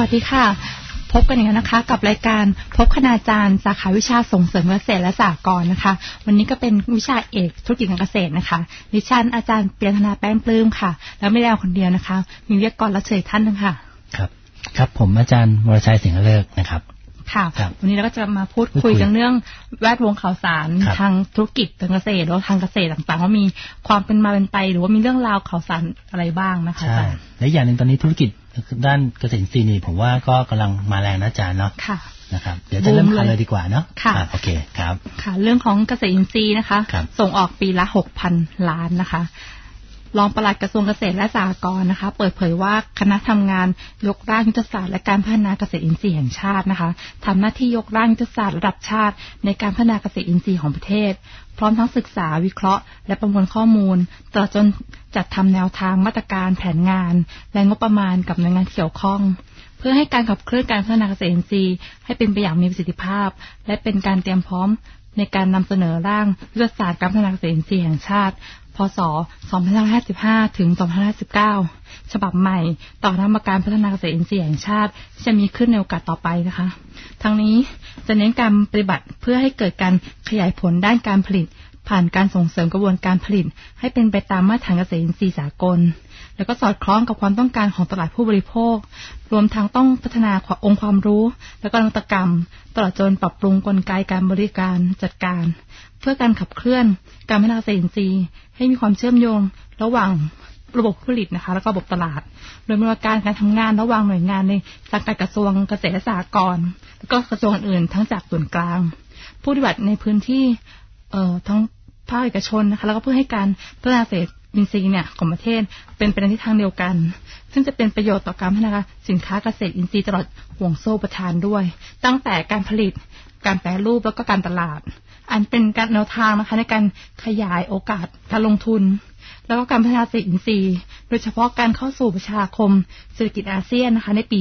วัสดีค่ะพบกันอีกแล้วนะคะกับรายการพบคณาจารย์สาขาวิชาส่งเสริมเกษตรและสหกรณ์นะคะวันนี้ก็เป็นวิชาเอกธุรกิจการเกษตรนะคะดิฉันอาจารย์เปียธนาแป้งปลื้มค่ะแล้วไม่ได้เอาคนเดียวนะคะมีวิทยากรรับเชิญท่านนึงค่ะครับผมอาจารย์วรชัยสิงห์เลิกนะครับค่ะวันนี้เราก็จะมาพูดคุยกันเรื่องแวดวงข่าวสารทางธุรกิจทางเกษตรหรือทางเกษตรต่างๆว่ามีความเป็นมาเป็นไปหรือว่ามีเรื่องราวข่าวสารอะไรบ้างนะคะใช่และอย่างหนึ่งตอนนี้ธุรกิจด้านเกษตรอินทรีย์นี่ผมว่าก็กำลังมาแรงนะอาจารย์เนาะนะครับเดี๋ยวจะเริ่มกันเลยดีกว่าเนาะโอเคครับค่ะเรื่องของเกษตรอินทรีย์นะคะส่งออกปีละ 6,000 ล้านนะคะรองปลัดกระทรวงเกษตรและสหกรณ์นะคะเปิดเผยว่าคณะทำงานยกร่างยุทธศาสตร์และการพัฒนาเกษตรอินทรีย์แห่งชาตินะคะทำหน้าที่ยกร่างยุทธศาสตร์ระดับชาติในการพัฒนาเกษตรอินทรีย์ของประเทศพร้อมทั้งศึกษาวิเคราะห์และประมวลข้อมูลตลอดจนจัดทำแนวทางมาตรการแผนงานและงบประมาณกับหน่วยงานที่เกี่ยวข้องเพื่อให้การขับเคลื่อนการพัฒนาเกษตรอินทรีย์ให้เป็นไปอย่างมีประสิทธิภาพและเป็นการเตรียมพร้อมในการนำเสนอร่างยุทธศาสตร์การพัฒนาเกษตรอินทรีย์แห่งชาติพ.ศ. 2555 ถึง 2559 ฉบับใหม่ต่อคณะกรรมการพัฒนาเกษตรอินทรีย์แห่งชาติจะมีขึ้นในโอกาสต่อไปนะคะทั้งนี้จะเน้นการปฏิบัติเพื่อให้เกิดการขยายผลด้านการผลิตผ่านการส่งเสริมกระบวนการผลิตให้เป็นไปตามมาตรฐานเกษตรอินทรีย์สากลแล้วก็สอดคล้องกับความต้องการของตลาดผู้บริโภครวมทั้งต้องพัฒนาองค์ความรู้และก็นวัตกรรมตลอดจนปรับปรุงกลไกการบริการจัดการเพื่อการขับเคลื่อนการพัฒนาเกษตรอินทรีย์ให้มีความเชื่อมโยงระหว่างระบบผลิตนะคะแล้วก็ระบบตลาดโดยมีการทำงานระหว่างหน่วยงานในสังกัดกระทรวงเกษตรและสหกรณ์แล้วก็กระทรวงอื่นทั้งจากส่วนกลางผู้ปฏิบัติในพื้นที่ทั้งภาคเอกชนนะคะแล้วก็เพื่อให้การพัฒนาเกษตรอินทรีย์เนี่ยของประเทศเป็นไปในทิศทางเดียวกันซึ่งจะเป็นประโยชน์ต่อการพัฒนาสินค้าเกษตรอินทรีย์ตลอดห่วงโซ่ประทานด้วยตั้งแต่การผลิตการแปรรูปแล้วก็การตลาดอันเป็นการแนวทางนะคะในการขยายโอกาสการลงทุนแล้วก็การพัฒนาเกษตรอินทรีย์โดยเฉพาะการเข้าสู่ประชาคมเศรษฐกิจอาเซียนนะคะในปี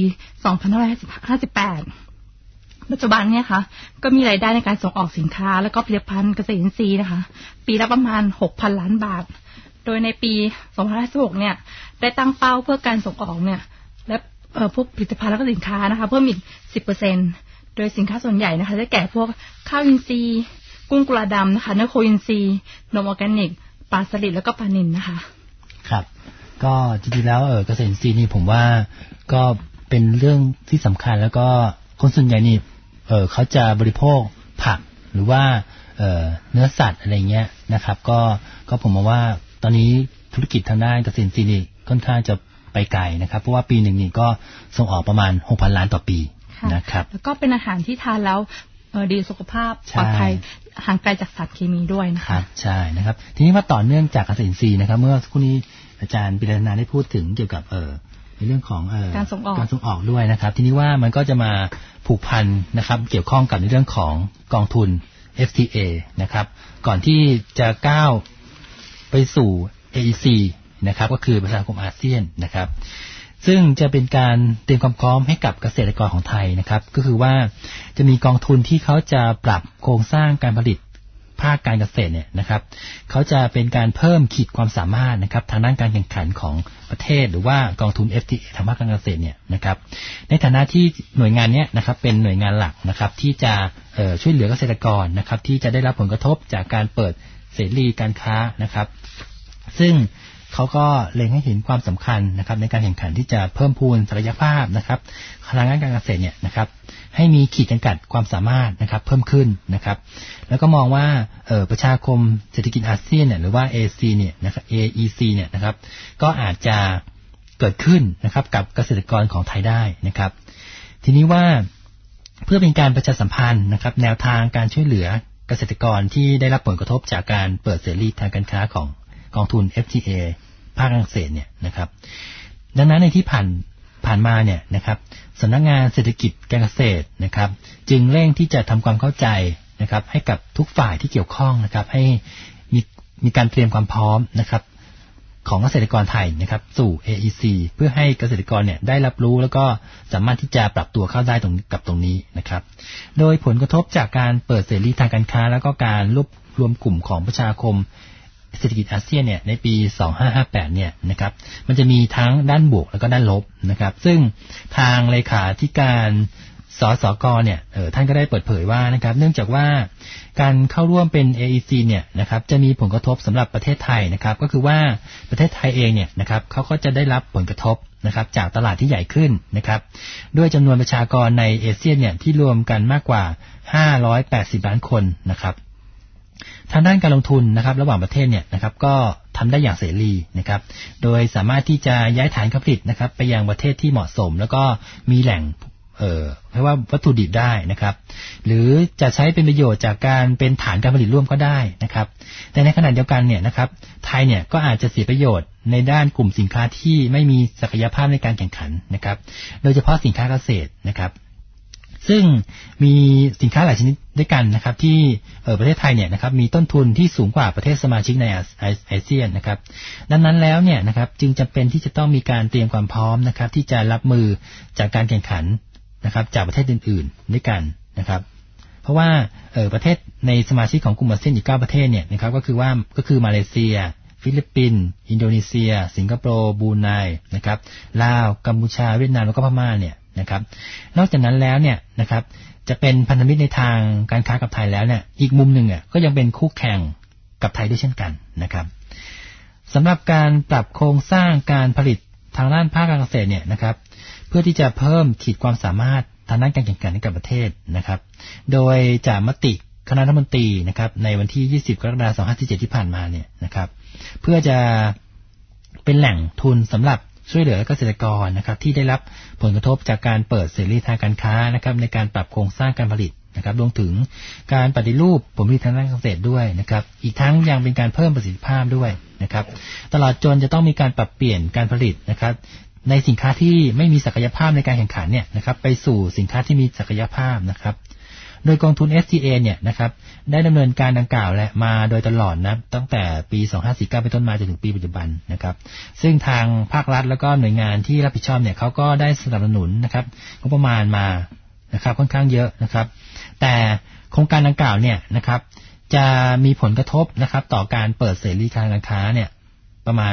2558 ปัจจุบันเนี่ยค่ะก็มีรายได้ในการส่งออกสินค้าแล้วก็ผลิตภัณฑ์เกษตรอินทรีย์นะคะปีละประมาณ 6,000 ล้านบาทโดยในปี 2556 เนี่ยได้ตั้งเป้าเพื่อการส่งออกเนี่ยและพวกผลิตภัณฑ์และก็สินค้านะคะเพิ่มอีก 10% โดยสินค้าส่วนใหญ่นะคะได้แก่พวกข้าวอินทรีย์กุ้งกุลาดำนะคะเนื้อโคอินทรีย์นมออร์แกนิกปลาสลิดแล้วก็ปลานิลนะคะครับก็จริงๆแล้วเกษตรอินทรีย์นี่ผมว่าก็เป็นเรื่องที่สำคัญแล้วก็คนส่วนใหญ่นี่เขาจะบริโภคผักหรือว่าเนื้อสัตว์อะไรเงี้ยนะครับก็ผมมองว่าตอนนี้ธุรกิจทางด้านเกษตรอินทรีย์นี่ค่อนข้างจะไปไกลนะครับเพราะว่าปีหนึ่งนี่ก็ส่งออกประมาณ 6,000 ล้านต่อปีนะครับแล้วก็เป็นอาหารที่ทานแล้วดีสุขภาพปลอดภัยห่างไกลจากสารเคมีด้วยนะคะใช่นะครับทีนี้มาต่อเนื่องจากเกษตรอินทรีย์นะครับเมื่อสักครู่นี้อาจารย์ปิรนาได้พูดถึงเกี่ยวกับในเรื่องของการส่งออกด้วยนะครับทีนี้ว่ามันก็จะมาผูกพันนะครับเกี่ยวข้องกับในเรื่องของกองทุน FTA นะครับก่อนที่จะก้าวไปสู่ AEC นะครับก็คือประชาคมอาเซียนนะครับซึ่งจะเป็นการเตรียมความพร้อมให้กับเกษตรกรของไทยนะครับก็คือว่าจะมีกองทุนที่เขาจะปรับโครงสร้างการผลิตภาคการเกษตรเนี่ยนะครับเขาจะเป็นการเพิ่มขีดความสามารถนะครับทางด้านการแข่งขันของประเทศหรือว่ากองทุน FTA ทางภาคการเกษตรเนี่ยนะครับในฐานะที่หน่วยงานนี้นะครับเป็นหน่วยงานหลักนะครับที่จะช่วยเหลือเกษตรกรนะครับที่จะได้รับผลกระทบจากการเปิดเสรีการค้านะครับซึ่งเขาก็เล็งให้เห็นความสำคัญนะครับในการแข่งขันที่จะเพิ่มพูนศักยภาพนะครับทางด้านการเกษตรเนี่ยนะครับให้มีขีดจำกัดความสามารถนะครับเพิ่มขึ้นนะครับแล้วก็มองว่าประชาคมเศรษฐกิจอาเซียนเนี่ยหรือว่า AEC เนี่ยนะครับ AEC เนี่ยนะครับก็อาจจะเกิดขึ้นนะครับกับเกษตรกรของไทยได้นะครับทีนี้ว่าเพื่อเป็นการประชาสัมพันธ์นะครับแนวทางการช่วยเหลือเกษตรกรที่ได้รับผลกระทบจากการเปิดเสรีทางการค้าของกองทุน FTA ภาคการเกษตรเนี่ยนะครับดังนั้นในที่ผ่านมาเนี่ยนะครับสำนักงานเศรษฐกิจการเกษตรนะครับจึงเร่งที่จะทำความเข้าใจนะครับให้กับทุกฝ่ายที่เกี่ยวข้องนะครับให้มีการเตรียมความพร้อมนะครับของเกษตรกรไทยนะครับสู่ AEC เพื่อให้เกษตรกรเนี่ยได้รับรู้แล้วก็สามารถที่จะปรับตัวเข้าได้ตรงนี้นะครับโดยผลกระทบจากการเปิดเสรีทางการค้าแล้วก็การรวบรวมกลุ่มของประชาคมเศรษฐกิจอาเซียนเนี่ยในปี2558เนี่ยนะครับมันจะมีทั้งด้านบวกแล้วก็ด้านลบนะครับซึ่งทางเลขาธิการสสกเนี่ยท่านก็ได้เปิดเผยว่านะครับเนื่องจากว่าการเข้าร่วมเป็น AEC เนี่ยนะครับจะมีผลกระทบสำหรับประเทศไทยนะครับก็คือว่าประเทศไทยเองเนี่ยนะครับเขาก็จะได้รับผลกระทบนะครับจากตลาดที่ใหญ่ขึ้นนะครับด้วยจำนวนประชากรในอาเซียนเนี่ยที่รวมกันมากกว่า580ล้านคนนะครับทางด้านการลงทุนนะครับระหว่างประเทศเนี่ยนะครับก็ทำได้อย่างเสรีนะครับโดยสามารถที่จะย้ายฐานการผลิตนะครับไปยังประเทศที่เหมาะสมแล้วก็มีแหล่งเรียกว่าวัตถุดิบได้นะครับหรือจะใช้เป็นประโยชน์จากการเป็นฐานการผลิตร่วมก็ได้นะครับแต่ในขณะเดียวกันเนี่ยนะครับไทยเนี่ยก็อาจจะเสียประโยชน์ในด้านกลุ่มสินค้าที่ไม่มีศักยภาพในการแข่งขันนะครับโดยเฉพาะสินค้าเกษตรนะครับซึ่งมีสินค้าหลายชนิดด้วยกันนะครับที่ประเทศไทยเนี่ยนะครับมีต้นทุนที่สูงกว่าประเทศสมาชิกในอาเซียนนะครับดังนั้นแล้วเนี่ยนะครับจึงจำเป็นที่จะต้องมีการเตรียมความพร้อมนะครับที่จะรับมือจากการแข่งขันนะครับจากประเทศอื่นๆด้วยกันนะครับเพราะว่าประเทศในสมาชิกของกลุ่มอาเซียนอีก9ประเทศเนี่ยนะครับก็คือมาเลเซียฟิลิปปินส์อินโดนีเซียสิงคโปร์บรูไนนะครับลาวกัมพูชาเวียดนามแล้วก็พม่าเนี่ยนะครับนอกจากนั้นแล้วเนี่ยนะครับจะเป็นพันธมิตรในทางการค้ากับไทยแล้วเนี่ยอีกมุมหนึ่งอ่ะก็ยังเป็นคู่แข่งกับไทยด้วยเช่นกันนะครับสำหรับการปรับโครงสร้างการผลิตทางด้านภาคการเกษตรเนี่ยนะครับเพื่อที่จะเพิ่มขีดความสามารถทางด้านการแข่งขันให้กับประเทศนะครับโดยจากมติคณะรัฐมนตรีนะครับในวันที่20กรกฎาคม2547ที่ผ่านมาเนี่ยนะครับเพื่อจะเป็นแหล่งทุนสำหรับช่วยเหลือเกษตรกรนะครับที่ได้รับผลกระทบจากการเปิดเสรีทางการค้านะครับในการปรับโครงสร้างการผลิตนะครับรวมถึงการปฏิรูปผลผลิตทางด้านเกษตรด้วยนะครับอีกทั้งยังเป็นการเพิ่มประสิทธิภาพด้วยนะครับตลอดจนจะต้องมีการปรับเปลี่ยนการผลิตนะครับในสินค้าที่ไม่มีศักยภาพในการแข่งขันเนี่ยนะครับไปสู่สินค้าที่มีศักยภาพนะครับโดยกองทุน FTA เนี่ยนะครับได้ดำเนินการดังกล่าวและมาโดยตลอดนะตั้งแต่ปี2549เป็นต้นมาจนถึงปีปัจจุบันนะครับซึ่งทางภาครัฐแล้วก็หน่วยงานที่รับผิดชอบเนี่ยเขาก็ได้สนับสนุนนะครับงบประมาณมานะครับค่อนข้างเยอะนะครับแต่โครงการดังกล่าวเนี่ยนะครับจะมีผลกระทบนะครับต่อการเปิดเสรีทางการค้าเนี่ยประมาณ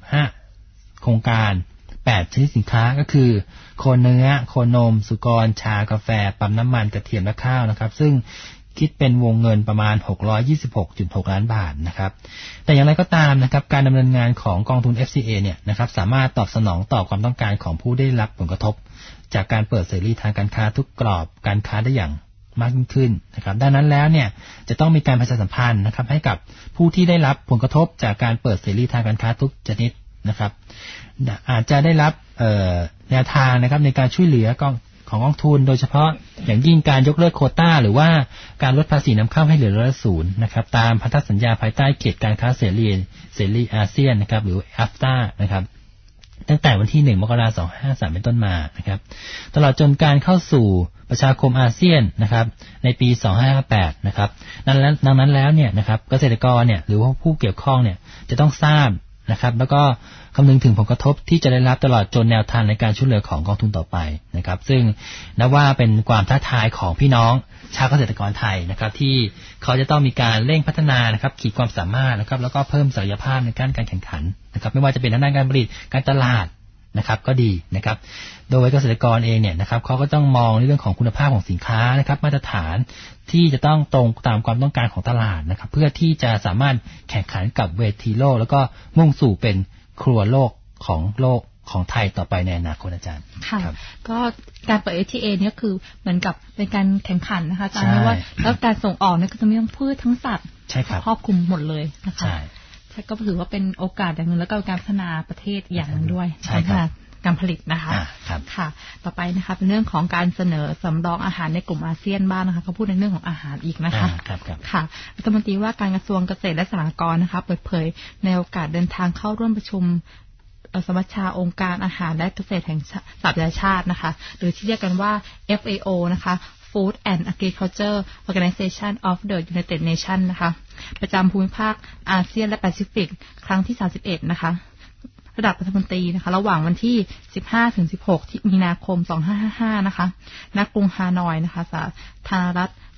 15โครงการ8ชนิดสินค้าก็คือโคเนื้อโคนมสุกรชากาแฟปั๊มน้ำมันกระเทียมและข้าวนะครับซึ่งคิดเป็นวงเงินประมาณ 626.6 ล้านบาทนะครับแต่อย่างไรก็ตามนะครับการดำเนินงานของกองทุน FTA เนี่ยนะครับสามารถตอบสนองต่อความต้องการของผู้ได้รับผลกระทบจากการเปิดเสรีทางการค้าทุกกรอบการค้าได้อย่างมากยิ่งขึ้นนะครับดังนั้นแล้วเนี่ยจะต้องมีการประชาสัมพันธ์นะครับให้กับผู้ที่ได้รับผลกระทบจากการเปิดเสรีทางการค้าทุกชนิดนะครับอาจจะได้รับแนวทางนะครับในการช่วยเหลือของกองทุนโดยเฉพาะอย่างยิ่งการยกเลิกโควต้าหรือว่าการลดภาษีนำเข้าให้เหลือ0%นะครับตามพันธสัญญาภายใต้เขตการค้าเสรีอาเซียนนะครับหรือ AFTA นะครับตั้งแต่วันที่1 มกราคม 2553เป็นต้นมานะครับตลอดจนการเข้าสู่ประชาคมอาเซียนนะครับในปี2558นะครับดังนั้นแล้วเนี่ยนะครับเกษตรกรเนี่ยหรือว่าผู้เกี่ยวข้องเนี่ยจะต้องทราบนะครับแล้วก็คำนึงถึงผลกระทบที่จะได้รับตลอดจนแนวทางในการช่วยเหลือของกองทุนต่อไปนะครับซึ่งนับว่าเป็นความท้าทายของพี่น้องชาวเกษตรกรไทยนะครับที่เขาจะต้องมีการเร่งพัฒนานะครับขีดความสามารถนะครับแล้วก็เพิ่มศักยภาพในการแข่งขันนะครับไม่ว่าจะเป็นทางด้านการผลิตการตลาดนะครับก็ดีนะครับโดยเกษตรกรเองเนี่ยนะครับเขาก็ต้องมองในเรื่องของคุณภาพของสินค้านะครับมาตรฐานที่จะต้องตรงตามความต้องการของตลาดนะครับเพื่อที่จะสามารถแข่งขันกับเวทีโลกแล้วก็มุ่งสู่เป็นครัวโลกของไทยต่อไปในอนาคตอาจารย์ค่ะก็การเปิด FTA เนี่ยคือเหมือนกับเป็นการแข่งขันนะคะอาจารย์ไม่ว่าแล้วการส่งออกเนี่ยก็จะมีทั้งพืชทั้งสัตว์ครอบคลุมหมดเลยนะคะก็ถือว่าเป็นโอกาสอย่างหนึ่งแล้วก็การพัฒนาประเทศอย่างหนึ่งด้วยพัฒนาการผลิตนะคะค่ะต่อไปนะคะเป็นเรื่องของการเสนอสำรองอาหารในกลุ่มอาเซียนบ้างนะคะเขาพูดในเรื่องของอาหารอีกนะคะค่ะรัฐมนตรีว่าการกระทรวงเกษตรและสหกรณ์นะคะเปิดเผยในโอกาสเดินทางเข้าร่วมประชุมสมัชชาองค์การอาหารและเกษตรแห่งสหประชาชาตินะคะหรือที่เรียกกันว่า FAO นะคะ Food and Agriculture Organization of the United Nations นะคะประจำภูมิภาคอาเซียนและแปซิฟิกครั้งที่31นะคะระดับรัฐมนตรีนะคะระหว่างวันที่15-16มีนาคม2555นะคะณกรุงฮานอยนะคะสาธารณรัฐ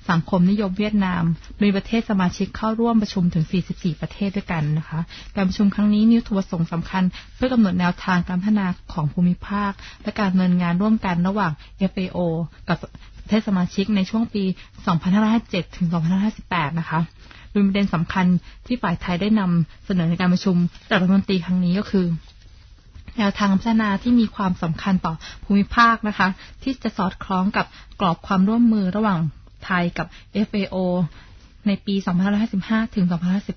สังคมนิยมเวียดนามมีประเทศสมาชิกเข้าร่วมประชุมถึง44ประเทศด้วยกันนะคะการประชุมครั้งนี้มีวัตถุประสงค์สำคัญเพื่อกำหนดแนวทางการพัฒนาของภูมิภาคและการดำเนินงานร่วมกันระหว่าง FAO กับประเทศสมาชิกในช่วงปี2557ถึง2558นะคะโดยประเด็นสำคัญที่ฝ่ายไทยได้นำเสนอในการประชุมจากรัฐมนตรีครั้งนี้ก็คือแนวทางพัฒนาที่มีความสำคัญต่อภูมิภาคนะคะที่จะสอดคล้องกับกรอบความร่วมมือระหว่างไทยกับ FAO ในปี2555ถึง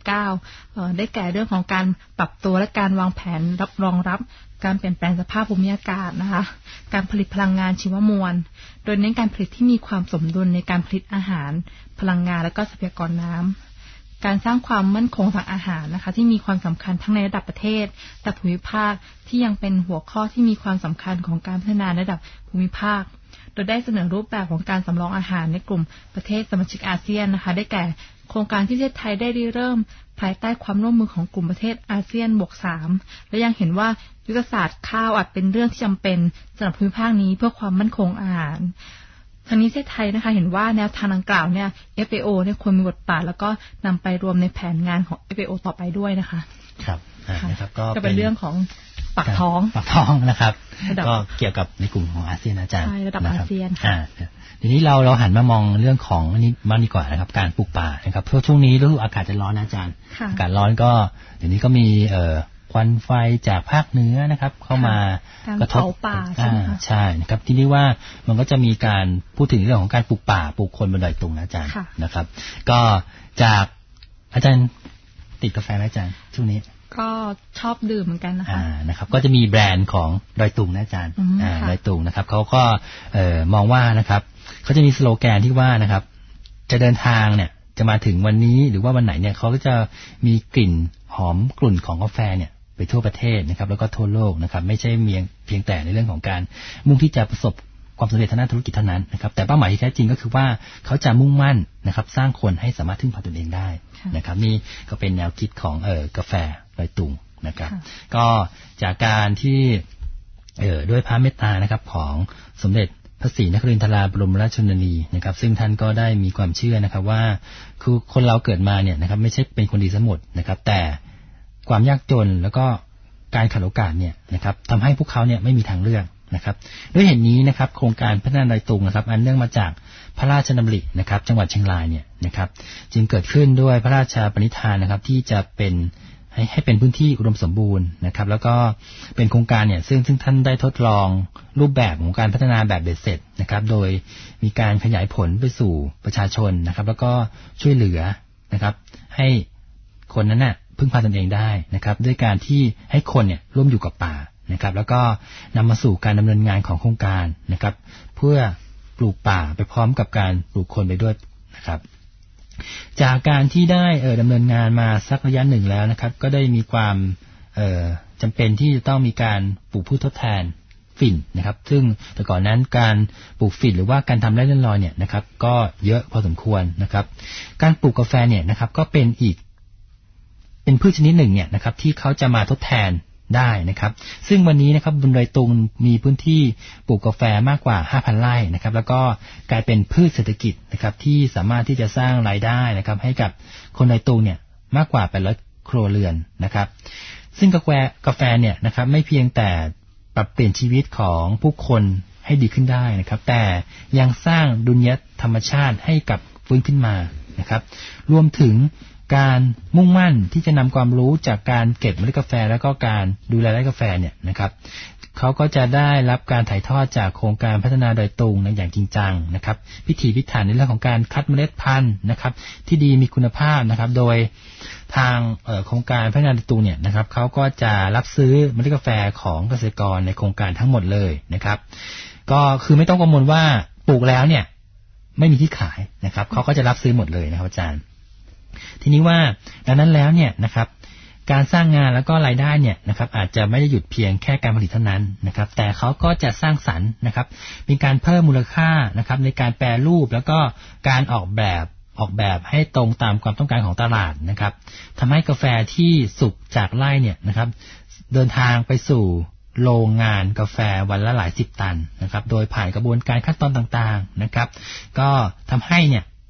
2519ได้แก่เรื่องของการปรับตัวและการวางแผนรองรับการเปลี่ยนแปลงสภาพภูมิอากาศนะคะการผลิตพลังงานชีวมวลโดยเน้นการผลิตที่มีความสมดุลในการผลิตอาหารพลังงานและก็ทรัพยากรน้ำการสร้างความมั่นคงทางอาหารนะคะที่มีความสำคัญทั้งในระดับประเทศและภูมิภาคที่ยังเป็นหัวข้อที่มีความสำคัญของการพัฒนาระดับภูมิภาคโดยได้เสนอรูปแบบของการสำรองอาหารในกลุ่มประเทศสมาชิกอาเซียนนะคะได้แก่โครงการที่ประเทศไทยได้เริ่มภายใต้ความร่วมมือของกลุ่มประเทศอาเซียนบวก3และยังเห็นว่ายุทธศาสตร์ข้าวอาจเป็นเรื่องที่จำเป็นสำหรับภูมิภาคนี้เพื่อความมั่นคงอาหารทางนี้ประเทศไทยนะคะเห็นว่าแนวทางดังกล่าวเนี่ย FAO เนี่ยควรมีบทบาทแล้วก็นำไปรวมในแผนงานของ FAO ต่อไปด้วยนะคะครับนะครับก็เป็นเรื่องของปากท้องนะครับก็เกี่ยวกับในกลุ่มของอาเซียนอาจารย์ใช่ระดับอาเซียนค่ะทีนี้เราหันมามองเรื่องของนี้มากดีกว่านะครับการปลูกป่านะครับเพราะช่วงนี้ฤดูอากาศจะร้อนนะอาจารย์อากาศร้อนก็เดี๋ยวนี้ก็มีควันไฟจากภาคเหนือนะครับเข้ามากระทบป่าใช่นะครับที่นี่ว่ามันก็จะมีการพูดถึงเรื่องของการปลูกป่าปลูกคนบนดอยตุงนะอาจารย์นะครับก็จากอาจารย์ติดกาแฟไหมอาจารย์ช่วงนี้ก็ชอบดื่มเหมือนกันนะคะนะครับก็จะมีแบรนด์ของดอยตุงนะอาจารย์ดอยตุงนะครับเขาก็มองว่านะครับเขาจะมีสโลแกนที่ว่านะครับจะเดินทางเนี่ยจะมาถึงวันนี้หรือว่าวันไหนเนี่ยเขาก็จะมีกลิ่นหอมกลุ่นของกาแฟเนี่ยไปทั่วประเทศนะครับแล้วก็ทั่วโลกนะครับไม่ใช่เพียงแต่ในเรื่องของการมุ่งที่จะประสบความสำเร็จทางด้านธุรกิจเท่านั้นนะครับแต่เป้าหมายที่แท้จริงก็คือว่าเขาจะมุ่งมั่นนะครับสร้างคนให้สามารถพึ่งพาตนเองได้นะครับนี่ก็เป็นแนวคิดของกาแฟดอยตุงนะครับก็จากการที่ด้วยพระเมตตานะครับของสมเด็จพระศรีนครินทราบรมราชชนนีนะครับซึ่งท่านก็ได้มีความเชื่อนะครับว่าคือคนเราเกิดมาเนี่ยนะครับไม่ใช่เป็นคนดีทั้งหมดนะครับแต่ความยากจนแล้วก็การขาดโอกาสเนี่ยนะครับทำให้พวกเขาเนี่ยไม่มีทางเลือกนะครับด้วยเหตุนี้นะครับโครงการพัฒนาดอยตุงนะครับอันเนื่องมาจากพระราชดำรินะครับจังหวัดเชียงรายเนี่ยนะครับจึงเกิดขึ้นด้วยพระราชปณิธานนะครับที่จะเป็นให้เป็นพื้นที่อุดมสมบูรณ์นะครับแล้วก็เป็นโครงการเนี่ยซึ่งท่านได้ทดลองรูปแบบของการพัฒนาแบบเบ็ดเสร็จนะครับโดยมีการขยายผลไปสู่ประชาชนนะครับแล้วก็ช่วยเหลือนะครับให้คนนั้นน่ะพึ่งพาตนเองได้นะครับด้วยการที่ให้คนเนี่ยร่วมอยู่กับป่านะครับแล้วก็นำมาสู่การดำเนินงานของโครงการนะครับเพื่อปลูกป่าไปพร้อมกับการปลูกคนไปด้วยนะครับจากการที่ได้ดำเนินงานมาสักระยะหนึ่งแล้วนะครับก็ได้มีความจำเป็นที่จะต้องมีการปลูกพืชทดแทนฝิ่นนะครับซึ่งแต่ก่อนนั้นการปลูกฝิ่นหรือว่าการทำไร่เลื่อนลอยเนี่ยนะครับก็เยอะพอสมควรนะครับการปลูกกาแฟเนี่ยนะครับก็เป็นพืชชนิดหนึ่งเนี่ยนะครับที่เขาจะมาทดแทนได้นะครับซึ่งวันนี้นะครับบนดอยตุงมีพื้นที่ปลูกกาแฟมากกว่า 5,000 ไร่นะครับแล้วก็กลายเป็นพืชเศรษฐกิจนะครับที่สามารถที่จะสร้างรายได้นะครับให้กับคนดอยตุงเนี่ยมากกว่า800ครัวเรือนนะครับซึ่งกาแฟเนี่ยนะครับไม่เพียงแต่ปรับเปลี่ยนชีวิตของผู้คนให้ดีขึ้นได้นะครับแต่ยังสร้างดุลยธรรมชาติให้กับฟื้นขึ้นมานะครับรวมถึงการมุ่งมั่นที่จะนำความรู้จากการเก็บเมล็ดกาแฟแล้วก็การดูแลไร่กาแฟเนี่ยนะครับเขาก็จะได้รับการถ่ายทอดจากโครงการพัฒนาดอยตุงอย่างจริงจังนะครับพิถีพิถันในเรื่องของการคัดเมล็ดพันธุ์นะครับที่ดีมีคุณภาพนะครับโดยทางโครงการพัฒนาดอยตุงเนี่ยนะครับเขาก็จะรับซื้อเมล็ดกาแฟของเกษตรกรในโครงการทั้งหมดเลยนะครับก็คือไม่ต้องกังวลว่าปลูกแล้วเนี่ยไม่มีที่ขายนะครับเขาก็จะรับซื้อหมดเลยนะครับอาจารย์ทีนี้ว่าดังนั้นแล้วเนี่ยนะครับการสร้างงานแล้วก็รายได้เนี่ยนะครับอาจจะไม่ได้หยุดเพียงแค่การผลิตเท่านั้นนะครับแต่เขาก็จะสร้างสรรค์นะครับมีการเพิ่มมูลค่านะครับในการแปรรูปแล้วก็การออกแบบให้ตรงตามความต้องการของตลาดนะครับทำให้กาแฟที่สุกจากไร่เนี่ยนะครับเดินทางไปสู่โรงงานกาแฟวันละหลาย10 ตันนะครับโดยผ่านกระบวนการขั้นตอนต่างๆนะครับก็ทำให้เนี่ย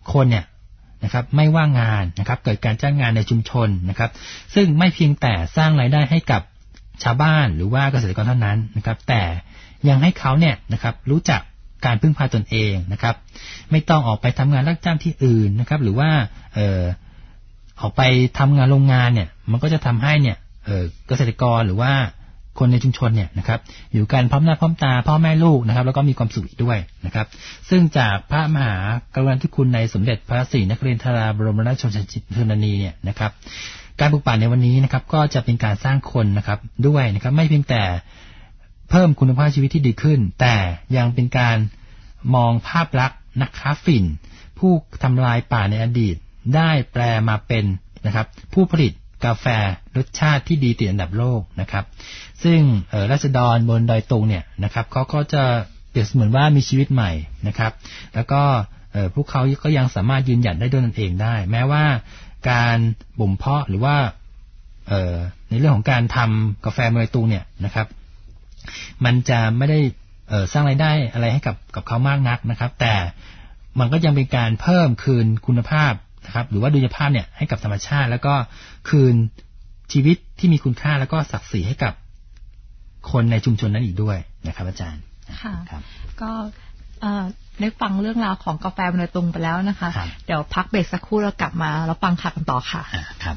คนเนี่ยนะครับไม่ว่างงานนะครับเกิดการจ้างงานในชุมชนนะครับซึ่งไม่เพียงแต่สร้างรายได้ให้กับชาวบ้านหรือว่าเกษตรกรเท่านั้นนะครับแต่ยังให้เขาเนี่ยนะครับรู้จักการพึ่งพาตนเองนะครับไม่ต้องออกไปทำงานรับจ้างที่อื่นนะครับหรือว่าออกไปทำงานโรงงานเนี่ยมันก็จะทำให้เนี่ยเกษตรกรหรือว่าคนในชุมชนเนี่ยนะครับอยู่กันพร้อมหน้าพร้อมตาพ่อแม่ลูกนะครับแล้วก็มีความสุขด้วยนะครับซึ่งจากพระมหากรุณาธิคุณในสมเด็จพระศรีนครินทราบรมราชชนนีเนี่ยนะครับการปลูกป่าในวันนี้นะครับก็จะเป็นการสร้างคนนะครับด้วยนะครับไม่เพียงแต่เพิ่มคุณภาพชีวิตที่ดีขึ้นแต่ยังเป็นการมองภาพลักษณ์นักค้าฝิ่นผู้ทำลายป่าในอดีตได้แปลมาเป็นนะครับผู้ผลิตกาแฟรสชาติที่ดีติดอันดับโลกนะครับซึ่งราษฎรบนดอยตุงเนี่ยนะครับเขาก็จะเปรียบเสมือนว่ามีชีวิตใหม่นะครับแล้วก็พวกเขาก็ยังสามารถยืนหยัดได้ด้วยตนเองได้แม้ว่าการบ่มเพาะหรือว่าในเรื่องของการทำกาแฟบนดอยตุงเนี่ยนะครับมันจะไม่ได้สร้างรายได้อะไรให้กับเขามากนักนะครับแต่มันก็ยังเป็นการเพิ่มคืนคุณภาพนะครับหรือว่าดุลยภาพเนี่ยให้กับธรรมชาติแล้วก็คืนชีวิตที่มีคุณค่าแล้วก็ศักดิ์ศรีให้กับคนในชุมชนนั้นอีกด้วยนะครับอาจารย์ค่ะก็ได้ฟังเรื่องราวของกาแฟบนดอยตุงไปแล้วนะคะเดี๋ยวพักเบรกสักครู่แล้วกลับมาแล้วฟังข่าวกันต่อค่ะครับ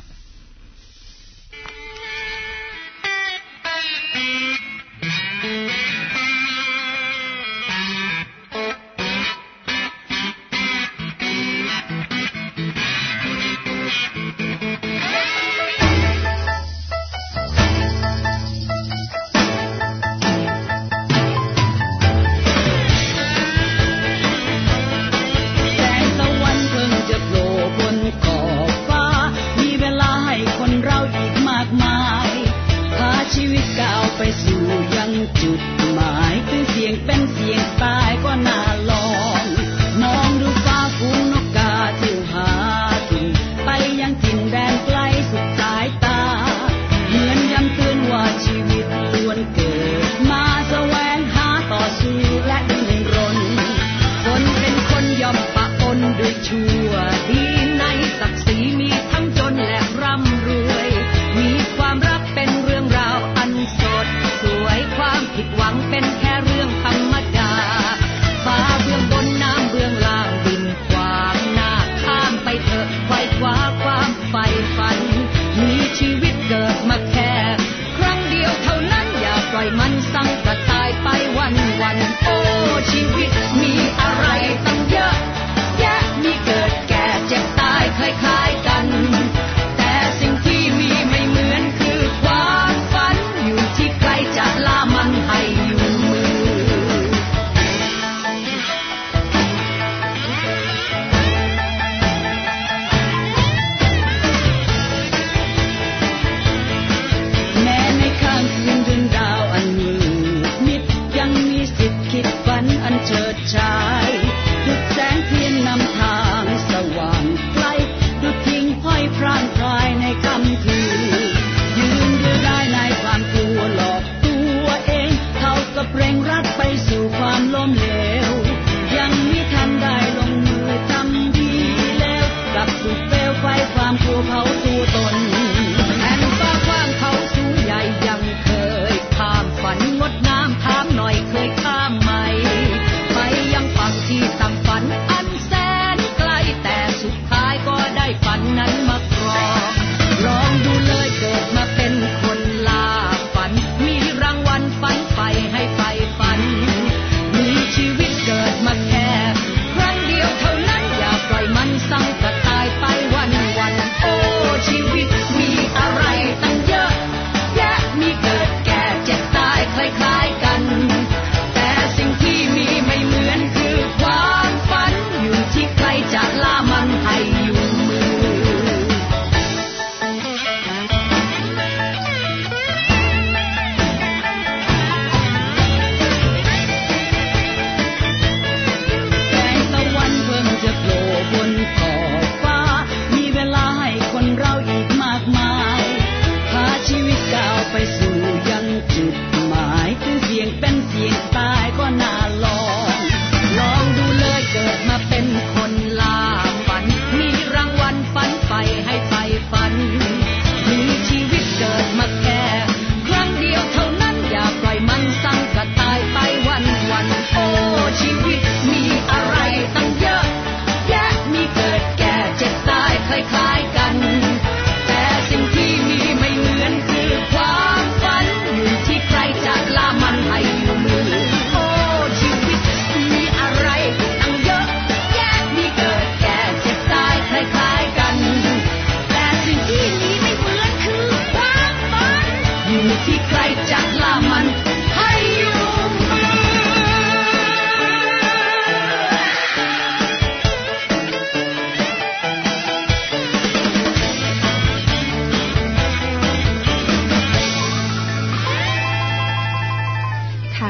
ตายก็น่าลองดูเลยเกิดมาเป็นคนลาม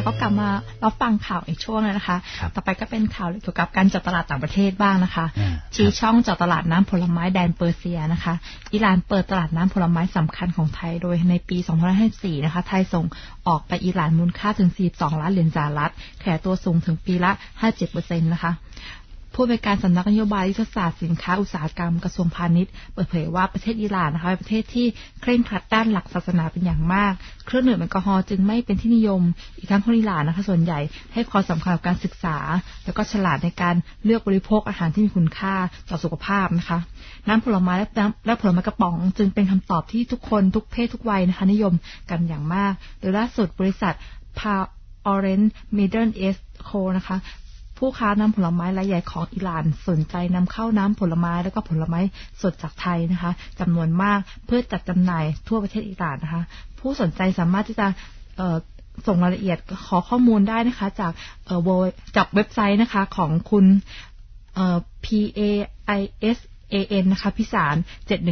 ก็กลับมารับฟังข่าวอีกช่วงนึงนะคะต่อไปก็เป็นข่าวเกี่ยวกับการจัดตลาดต่างประเทศบ้างนะคะชี้ช่องจัดตลาดน้ำผลไม้แดนเปอร์เซียนะคะอิหร่านเปิดตลาดน้ำผลไม้สำคัญของไทยโดยในปี 2554 นะคะไทยส่งออกไปอิหร่านมูลค่าถึง 42 ล้านเหรียญสหรัฐขยายตัวสูงถึงปีละ 57% นะคะผู้บริการสำนักนโยบายยุทธศาสตร์สินค้าอุตสาหกรรมกระทรวงพาณิชย์เปิดเผยว่าประเทศอิหร่านนะคะเป็นประเทศที่เคร่งครัดด้านหลักศาสนาเป็นอย่างมากเครื่องดื่มแอลกอฮอล์จึงไม่เป็นที่นิยมอีกทั้งคนอิหร่านนะคะส่วนใหญ่ให้ความสำคัญกับการศึกษาแล้วก็ฉลาดในการเลือกบริโภคอาหารที่มีคุณค่าต่อสุขภาพนะคะน้ำผลไม้และผลไม้กระป๋องจึงเป็นคำตอบที่ทุกคนทุกเพศทุกวัยนะคะนิยมกันอย่างมากโดยล่าสุดบริษัท Orange Middle East Co นะคะผู้ค้าน้ำผลไม้รายใหญ่ของอิหร่านสนใจนำเข้าน้ำผลไม้แล้วก็ผลไม้สดจากไทยนะคะจำนวนมากเพื่อจัดจำหน่ายทั่วประเทศอิหร่านนะคะผู้สนใจสามารถที่จะส่งรายละเอียดขอข้อมูลได้นะคะจากเว็บไซต์นะคะของคุณPAISAN นะคะพิสาร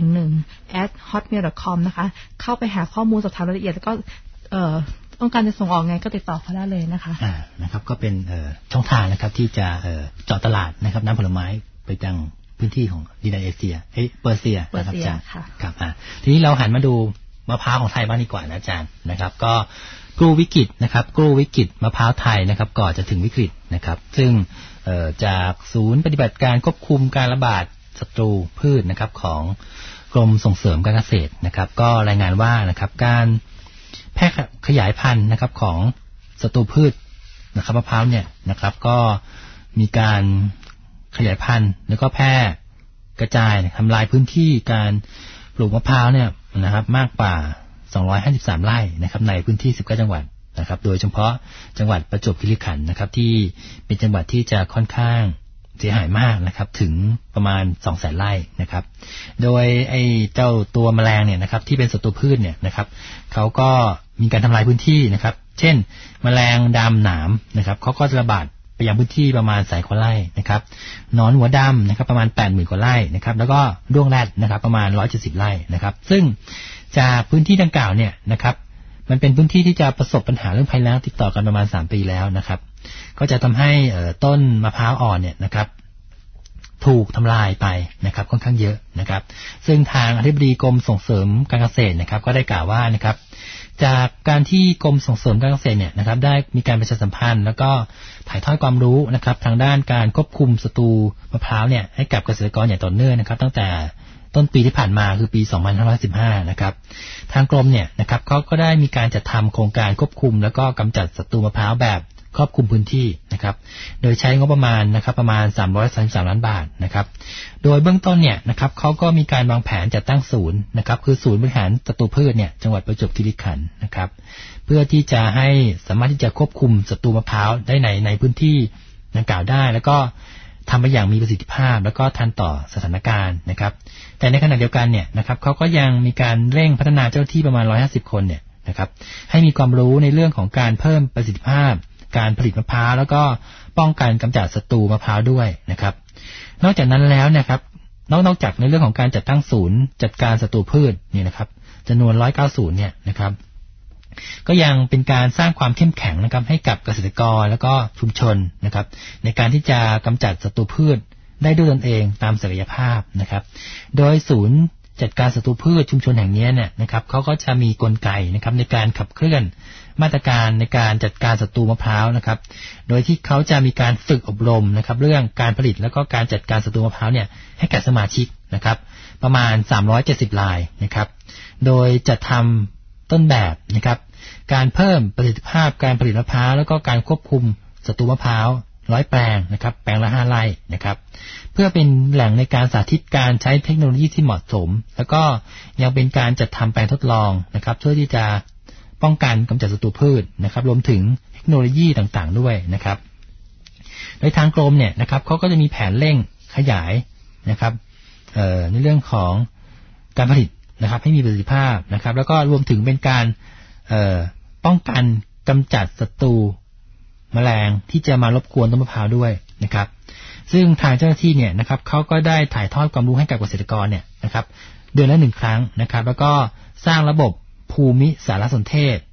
711@hotmail.com นะคะเข้าไปหาข้อมูลสอบถามรายละเอียดแล้วก็ต้องการจะส่งออกไงก็ติดต่อเขาได้เลยนะคะนะครับก็เป็นช่องทางนะครับที่จะเจาะตลาดนะครับน้ำผลไม้ไปยังพื้นที่ของดินแดนเอเชียเปอร์เซียนะครับอาจารย์ครับทีนี้เราหันมาดูมะพร้าวของไทยบ้างดีกว่านะอาจารย์นะครับก็กู้วิกฤตนะครับกู้วิกฤตมะพร้าวไทยนะครับก่อนจะถึงวิกฤตนะครับซึ่งจากศูนย์ปฏิบัติการควบคุมการระบาดศัตรูพืชนะครับของกรมส่งเสริมการเกษตรนะครับก็รายงานว่านะครับการแพร่ขยายพันธุ์นะครับของศัตรูพืชนะครับมะพร้าวเนี่ยนะครับก็มีการขยายพันธุ์แล้วก็แพร่กระจายทำลายพื้นที่การปลูกมะพร้าวเนี่ยนะครับมากกว่า253ไร่นะครับในพื้นที่19จังหวัดนะครับโดยเฉพาะจังหวัดประจวบคีรีขันธ์นะครับที่เป็นจังหวัดที่จะค่อนข้างเสียหายมากนะครับถึงประมาณ 200,000 ไร่นะครับโดยไอ้เจ้าตัวแมลงเนี่ยนะครับที่เป็นศัตรูพืชเนี่ยนะครับเขาก็มีการทำลายพื้นที่นะครับเช่นแมลงดำหนามนะครับเขาก็จะระบาดไปยังพื้นที่ประมาณ100,000 กว่าไร่นะครับหนอนหัวดำนะครับประมาณ 80,000 กว่าไร่นะครับแล้วก็ด้วงแรดนะครับประมาณ170ไร่นะครับซึ่งจากพื้นที่ดังกล่าวเนี่ยนะครับมันเป็นพื้นที่ที่จะประสบปัญหาเรื่องภัยแล้งติดต่อกันประมาณ3 ปีแล้วนะครับก็จะทำให้ต้นมะพร้าวอ่อนเนี่ยนะครับถูกทำลายไปนะครับค่อนข้างเยอะนะครับซึ่งทางอธิบดีกรมส่งเสริมการเกษตรนะครับก็ได้กล่าวว่านะครับจากการที่กรมส่งเสริมการเกษตรเนี่ยนะครับได้มีการประชาสัมพันธ์แล้วก็ถ่ายทอดความรู้นะครับทางด้านการควบคุมศัตรูมะพร้าวเนี่ยให้กับเกษตรกรอย่างต่อเนื่องนะครับตั้งแต่ต้นปีที่ผ่านมาคือปี 2515 นะครับทางกรมเนี่ยนะครับเขาก็ได้มีการจัดทำโครงการควบคุมแล้วก็กำจัดศัตรูมะพร้าวแบบครอบคลุมพื้นที่นะครับโดยใช้งบประมาณนะครับประมาณ333ล้านบาทนะครับโดยเบื้องต้นเนี่ยนะครับเขาก็มีการวางแผนจัดตั้งศูนย์นะครับคือศูนย์บริหารศัตรูพืชเนี่ยจังหวัดประจวบคีรีขันธ์นะครับเพื่อที่จะให้สามารถที่จะควบคุมศัตรูมะพร้าวได้ในพื้นที่ดังกล่าวได้แล้วก็ทำไปอย่างมีประสิทธิภาพแล้วก็ทันต่อสถานการณ์นะครับแต่ในขณะเดียวกันเนี่ยนะครับเขาก็ยังมีการเร่งพัฒนาเจ้าที่ประมาณ150คนเนี่ยนะครับให้มีความรู้ในเรื่องของการเพิ่มประสิทธิภาพการผลิตมะพร้าวแล้วก็ป้องกันกำจัดศัตรูมะพร้าวด้วยนะครับนอกจากนั้นแล้วนะครับนอกจากในเรื่องของการจัดตั้งศูนย์จัดการศัตรูพืชนี่นะครับจำนวน190เนี่ยนะครับก็ยังเป็นการสร้างความเข้มแข็งนะครับให้กับเกษตรกรแล้วก็ชุมชนนะครับในการที่จะกำจัดศัตรูพืชได้ด้วยตนเองตามศักยภาพนะครับโดยศูนย์จัดการศัตรูพืชชุมชนแห่งนี้เนี่ยนะครับเขาก็จะมีกลไกนะครับในการขับเคลื่อนมาตรการในการจัดการศัตรูมะพร้าวนะครับโดยที่เขาจะมีการฝึกอบรมนะครับเรื่องการผลิตแล้วก็การจัดการศัตรูมะพร้าวเนี่ยให้แก่สมาชิกนะครับประมาณ370รายนะครับโดยจัดทำต้นแบบนะครับการเพิ่มประสิทธิภาพการผลิตมะพร้าวแล้วก็การควบคุมศัตรูมะพร้าว100แปลงนะครับแปลงละ5ไร่นะครับเพื่อเป็นแหล่งในการสาธิตการใช้เทคโนโลยีที่เหมาะสมแล้วก็ยังเป็นการจัดทำแปลงทดลองนะครับเพื่อที่จะป้องกันกำจัดศัตรูพืชนะครับรวมถึงเทคโนโลยีต่างๆด้วยนะครับโดยทางกรมเนี่ยนะครับเขาก็จะมีแผนเร่งขยายนะครับในเรื่องของการผลิตนะครับให้มีประสิทธิภาพนะครับแล้วก็รวมถึงเป็นการป้องกันกำจัดศัตรูแมลงที่จะมารบกวนต้นมะพร้าวด้วยนะครับซึ่งทางเจ้าหน้าที่เนี่ยนะครับเขาก็ได้ถ่ายทอดความรู้ให้กับเกษตรกรเนี่ยนะครับเดือนละ1 ครั้งนะครับแล้วก็สร้างระบบภูมิสารสนเทศ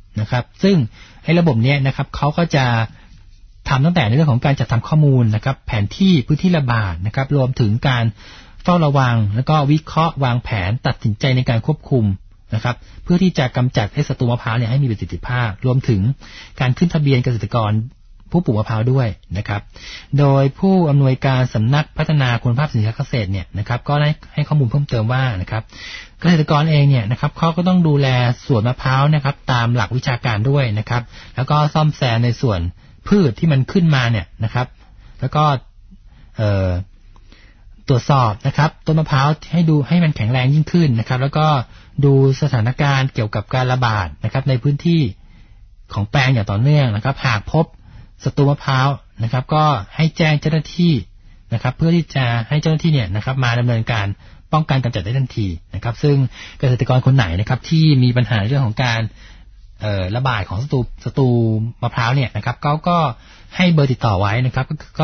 นะครับซึ่งไอ้ระบบนี้นะครับเขาก็จะทำตั้งแต่ในเรื่องของการจัดทำข้อมูลนะครับแผนที่พื้นที่ระบาดนะครับรวมถึงการเฝ้าระวังแล้วก็วิเคราะห์วางแผนตัดสินใจในการควบคุมนะครับเพื่อที่จะกำจัดไอ้ศัตรูมะพร้าวเนี่ยให้มีประสิทธิภาพรวมถึงการขึ้นทะเบียนเกษตรกรผู้ปลูกมะพร้าวด้วยนะครับโดยผู้อำนวยการสำนักพัฒนาคุณภาพสินค้าเกษตรเนี่ยนะครับก็ได้ให้ข้อมูลเพิ่มเติมว่านะครับเกษตรกรเองเนี่ยนะครับเขาก็ต้องดูแลสวนมะพร้าวนะครับตามหลักวิชาการด้วยนะครับแล้วก็ซ่อมแซมในส่วนพืชที่มันขึ้นมาเนี่ยนะครับแล้วก็ตรวจสอบนะครับต้นมะพร้าวให้ดูให้มันแข็งแรงยิ่งขึ้นนะครับแล้วก็ดูสถานการณ์เกี่ยวกับการระบาดนะครับในพื้นที่ของแปลงอย่างต่อเนื่องนะครับหากพบศัตรูมะพร้าวนะครับก็ให้แจ้งเจ้าหน้าที่นะครับเพื่อที่จะให้เจ้าหน้าที่เนี่ยนะครับมาดำเนินการป้องกันกำจัดได้ทันทีนะครับซึ่งเกษตรกรคนไหนนะครับที่มีปัญหาเรื่องของการระบาดของศัตรูมะพร้าวเนี่ยนะครับก็ให้เบอร์ติดต่อไว้นะครับก็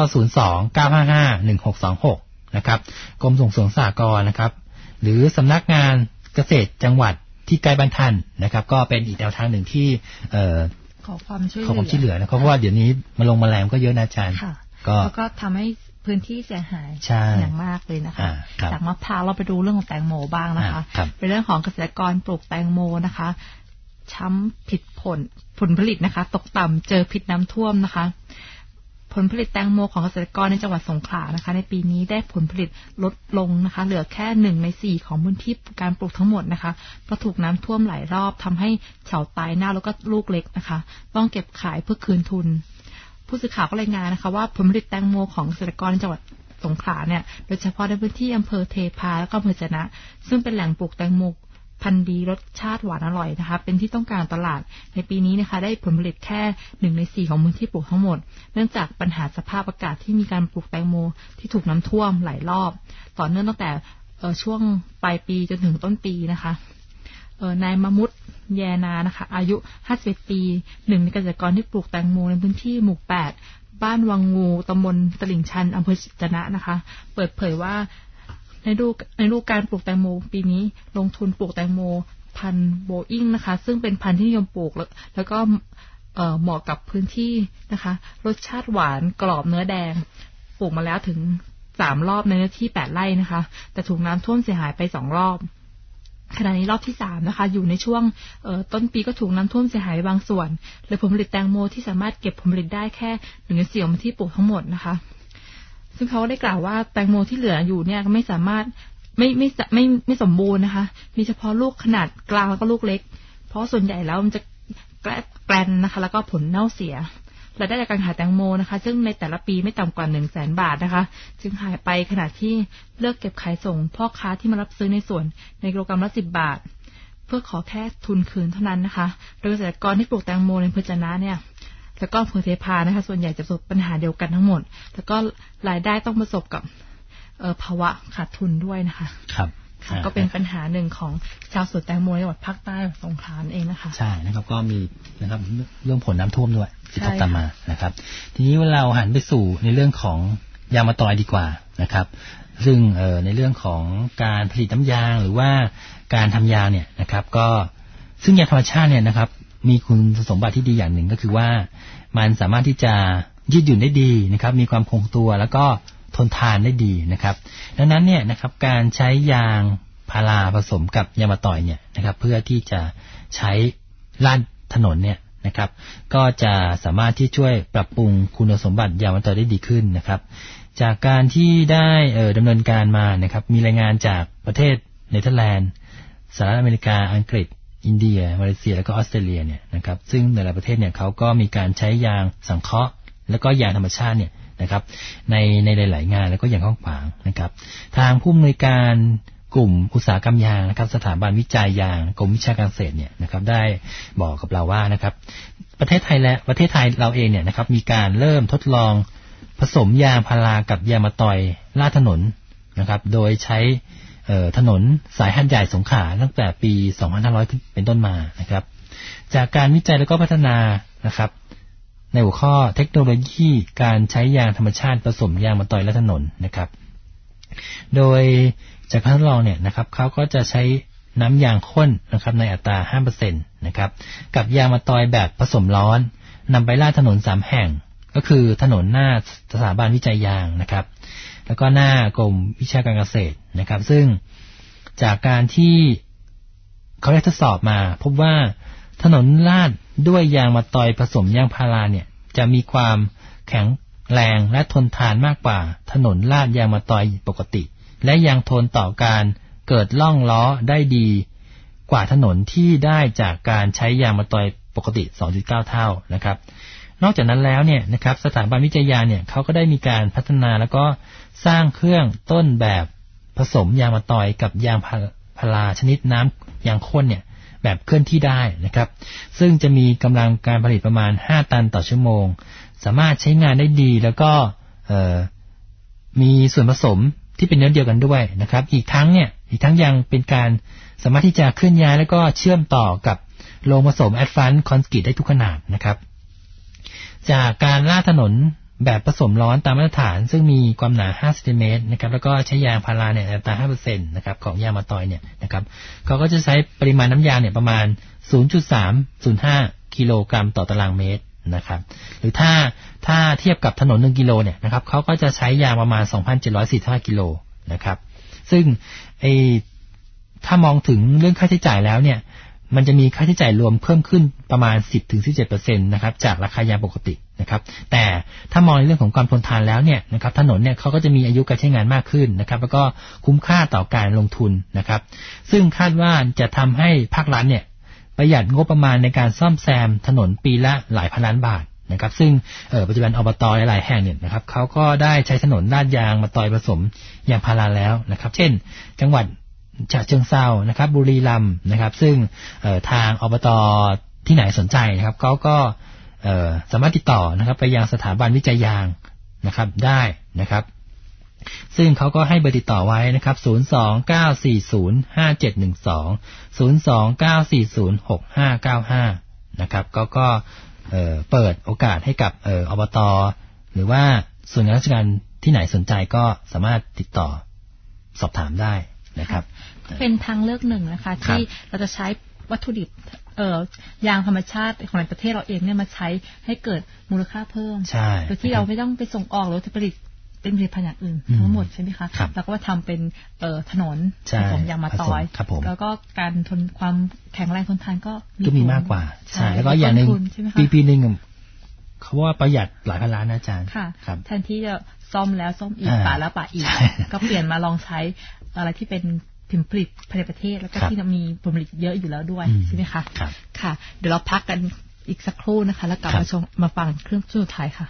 02-955-1626นะครับกรมส่งเสริมสหกรณ์นะครับหรือสำนักงานเกษตรจังหวัดที่ใกล้บ้านท่านนะครับก็เป็นอีกแนวทางหนึ่งที่ขอความช่วยเหลือนะครับเพราะว่าเดี๋ยวนี้แมลงก็เยอะนะอาจารย์ก็ทำให้พื้นที่เสียหายอย่างมากเลยนะคะจากมะพร้าวเราไปดูเรื่องของแตงโมบ้างนะคะเป็นเรื่องของเกษตรกรปลูกแตงโมนะคะช้ำผิดผลผลิตนะคะตกต่ำเจอพิษน้ำท่วมนะคะผลผลิตแตงโมของเกษตรกรในจังหวัดสงขลานะคะในปีนี้ได้ผลผลิตลดลงนะคะเหลือแค่1 ใน 4ของพื้นที่การปลูกทั้งหมดนะคะเพราะถูกน้ำท่วมหลายรอบทำให้เฉาตายเน่าแล้วก็ลูกเล็กนะคะต้องเก็บขายเพื่อคืนทุนผู้สื่อข่าวก็รายงานนะคะว่าผลผลิตแตงโมของเกษตรกรในจังหวัดสงขลาเนี่ยโดยเฉพาะในพื้นที่อำเภอเทพาและก็อำเภอจะนะซึ่งเป็นแหล่งปลูกแตงโมพันธุ์ดีรสชาติหวานอร่อยนะคะเป็นที่ต้องการตลาดในปีนี้นะคะได้ผลผลิตแค่1 ใน 4ของพื้นที่ปลูกทั้งหมดเนื่องจากปัญหาสภาพอากาศที่มีการปลูกแตงโมที่ถูกน้ำท่วมหลายรอบต่อเนื่องตั้งแต่ช่วงปลายปีจนถึงต้นปีนะคะนายมะมุดแยนานะคะอายุ51 ปีหนึ่งในเกษตรกรที่ปลูกแตงโมในพื้นที่หมู่8บ้านวังงูตำบลตลิ่งชันอำเภอจะนะนะคะเปิดเผยว่าในฤดูการปลูกแตงโมปีนี้ลงทุนปลูกแตงโมพันธุ์โบอิ้งนะคะซึ่งเป็นพันธุ์ที่นิยมปลูกแล้วก็เหมาะกับพื้นที่นะคะรสชาติหวานกรอบเนื้อแดงปลูกมาแล้วถึง3 รอบในเนื้อที่8 ไร่นะคะแต่ถูกน้ำท่วมเสียหายไป2 รอบขณะนี้รอบที่3นะคะอยู่ในช่วงต้นปีก็ถูกน้ำท่วมเสียหายบางส่วนเลยผลผลิตแตงโมที่สามารถเก็บผลผลิตได้แค่1 ใน 4ของที่ปลูกทั้งหมดนะคะซึ่งเขาได้กล่าวว่าแตงโมที่เหลืออยู่เนี่ยไม่สามารถไม่สมบูรณ์นะคะมีเฉพาะลูกขนาดกลางแล้วก็ลูกเล็กเพราะส่วนใหญ่แล้วมันจะแกลนนะคะแล้วก็ผลเน่าเสียรายได้จากการขายแตงโมนะคะซึ่งในแต่ละปีไม่ต่ำกว่า 100,000 บาทนะคะจึงหายไปขณะที่เลือกเก็บขายส่งพ่อค้าที่มารับซื้อในส่วนในกิโลกรัมละ10 บาทเพื่อขอแค่ทุนคืนเท่านั้นนะคะโดยเกษตรกรที่ปลูกแตงโมในอำเภอจะนะเนี่ยแล้วก็อำเภอเทพานะคะส่วนใหญ่จะประสบปัญหาเดียวกันทั้งหมดแล้วก็รายได้ต้องประสบกับภาวะขาดทุนด้วยนะคะครับก็เป็นปัญหาหนึ่งของชาวสวนแตงโมในจังหวัดภาคใต้สงขลาเองนะคะใช่นะครับก็มีนะครับเรื่องผลน้ำท่วมด้วยที่ตามมานะครับทีนี้เราหันไปสู่ในเรื่องของยางมะตอยดีกว่านะครับซึ่งในเรื่องของการผลิตน้ำยางหรือว่าการทำยางเนี่ยนะครับก็ซึ่งยางธรรมชาติเนี่ยนะครับมีคุณสมบัติที่ดีอย่างหนึ่งก็คือว่ามันสามารถที่จะยืดหยุ่นได้ดีนะครับมีความคงตัวแล้วก็ทนทานได้ดีนะครับดังนั้นเนี่ยนะครับการใช้ยางพาราผสมกับยางมะตอยเนี่ยนะครับเพื่อที่จะใช้ลาดถนนเนี่ยนะครับก็จะสามารถที่ช่วยปรับปรุงคุณสมบัติยางมะตอยได้ดีขึ้นนะครับจากการที่ได้ดำเนินการมานะครับมีรายงานจากประเทศเนเธอร์แลนด์สหรัฐอเมริกาอังกฤษอินเดียมาเลเซียแล้วก็ออสเตรเลียเนี่ยนะครับซึ่งในหลายประเทศเนี่ยเขาก็มีการใช้ยางสังเคราะห์แล้วก็ยางธรรมชาติเนี่ยนะครับในหลายๆงานแล้วก็อย่างกว้างขวางนะครับทางผู้อำนวยการกลุ่มอุตสาหกรรมยางนะครับสถาบันวิจัยยางกรมวิชาการเกษตรเนี่ยนะครับได้บอกกับเราว่านะครับประเทศไทยเราเองเนี่ยนะครับมีการเริ่มทดลองผสมยางพารากับยางมะตอยลาดถนนนะครับโดยใช้ถนนสายหัดใหญ่สงขลาตั้งแต่ปี 2500 เป็นต้นมานะครับจากการวิจัยแล้วก็พัฒนานะครับในหัวข้อเทคโนโลยีการใช้ยางธรรมชาติผสมยางมะตอยและถนนนะครับโดยจากการทดลองเนี่ยนะครับเขาก็จะใช้น้ำยางข้นนะครับในอัตรา 5% นะครับกับยางมะตอยแบบผสมร้อนนำไปลาดถนน3แห่งก็คือถนนหน้าสถาบันวิจัยยางนะครับแล้วก็หน้ากรมวิชาการเกษตรนะครับซึ่งจากการที่เขาได้ทดสอบมาพบว่าถนนลาดด้วยยางมะตอยผสมยางพาราเนี่ยจะมีความแข็งแรงและทนทานมากกว่าถนนลาดยางมะตอยปกติและยังทนต่อการเกิดล่องล้อได้ดีกว่าถนนที่ได้จากการใช้ยางมะตอยปกติ 2.9 เท่านะครับนอกจากนั้นแล้วเนี่ยนะครับสถาบันวิจัยยางเนี่ยเขาก็ได้มีการพัฒนาแล้วก็สร้างเครื่องต้นแบบผสมยางมะตอยกับยางพาราชนิดน้ำยางข้นเนี่ยแบบเคลื่อนที่ได้นะครับซึ่งจะมีกำลังการผลิตประมาณ5ตันต่อชั่วโมงสามารถใช้งานได้ดีแล้วก็มีส่วนผสมที่เป็นเนื้อเดียวกันด้วยนะครับอีกทั้งยังเป็นการสามารถที่จะเคลื่อนย้ายแล้วก็เชื่อมต่อกับโรงผสมแอดวานซ์คอนกรีตได้ทุกขนาดนะครับจากการลาดถนนแบบผสมร้อนตามมาตรฐานซึ่งมีความหนา5 เซนติเมตรนะครับแล้วก็ใช้ยางพาราเนี่ยอัตรา 5% นะครับของยางมะตอยเนี่ยนะครับเขาก็จะใช้ปริมาณน้ำยางเนี่ยประมาณ 0.305 กิโลกรัมต่อตารางเมตรนะครับหรือถ้าเทียบกับถนน1กิโลเนี่ยนะครับเขาก็จะใช้ยางประมาณ 2,745 กิโลนะครับซึ่งถ้ามองถึงเรื่องค่าใช้จ่ายแล้วเนี่ยมันจะมีค่าใช้จ่ายรวมเพิ่มขึ้นประมาณ 10-17% นะครับจากราคายางปกตินะครับแต่ถ้ามองในเรื่องของความทนทานแล้วเนี่ยนะครับถนนเนี่ยเขาก็จะมีอายุการใช้งานมากขึ้นนะครับแล้วก็คุ้มค่าต่อการลงทุนนะครับซึ่งคาดว่าจะทำให้ภาครัฐเนี่ยประหยัดงบประมาณในการซ่อมแซมถนนปีละหลายพันล้านบาทนะครับซึ่งปัจจุบันอบต.หลายแห่งเนี่ยนะครับเขาก็ได้ใช้ถนนลาดยางมะตอยผสมยางพาราแล้วนะครับเช่นจังหวัดฉะเชิงเทรานะครับบุรีรัมย์นะครับซึ่งทางอบต.ที่ไหนสนใจนะครับเขาก็สามารถติดต่อนะครับไปยังสถาบันวิจัยยางนะครับได้นะครับซึ่งเขาก็ให้เบอร์ติดต่อไว้นะครับ029405712 029406595นะครับก็เปิดโอกาสให้กับอบต.หรือว่าส่วนงานราชการที่ไหนสนใจก็สามารถติดต่อสอบถามได้นะครับเป็นทางเลือกหนึ่งนะคะที่เราจะใช้วัตถุดิบยางธรรมชาติของในประเทศเราเองเนี่ยมาใช้ให้เกิดมูลค่าเพิ่มโดยที่เราไม่ต้องไปส่งออกหรือผลิตเป็นผลิตภัณฑ์อย่างอื่นทั้งหมดใช่ไหมคะแล้วก็ทำเป็นถนนผสมยางมะตอยแล้วก็การทนความแข็งแรงทนทานก็มีมากกว่าใช่แล้วก็อย่างนึงปีนึงเขาว่าประหยัดหลายพันล้านนะอาจารย์แทนที่จะซ่อมแล้วซ่อมอีกป่าแล้วป่าอีกก็เปลี่ยนมาลองใช้อะไรที่เป็นผลิตภายในประเทศแล้วก็ที่มีผลผลิตเยอะอยู่แล้วด้วยใช่ไหมคะค่ะเดี๋ยวเราพักกันอีกสักครู่นะคะแล้วกลับมาฟังเครื่องสุดท้ายค่ะ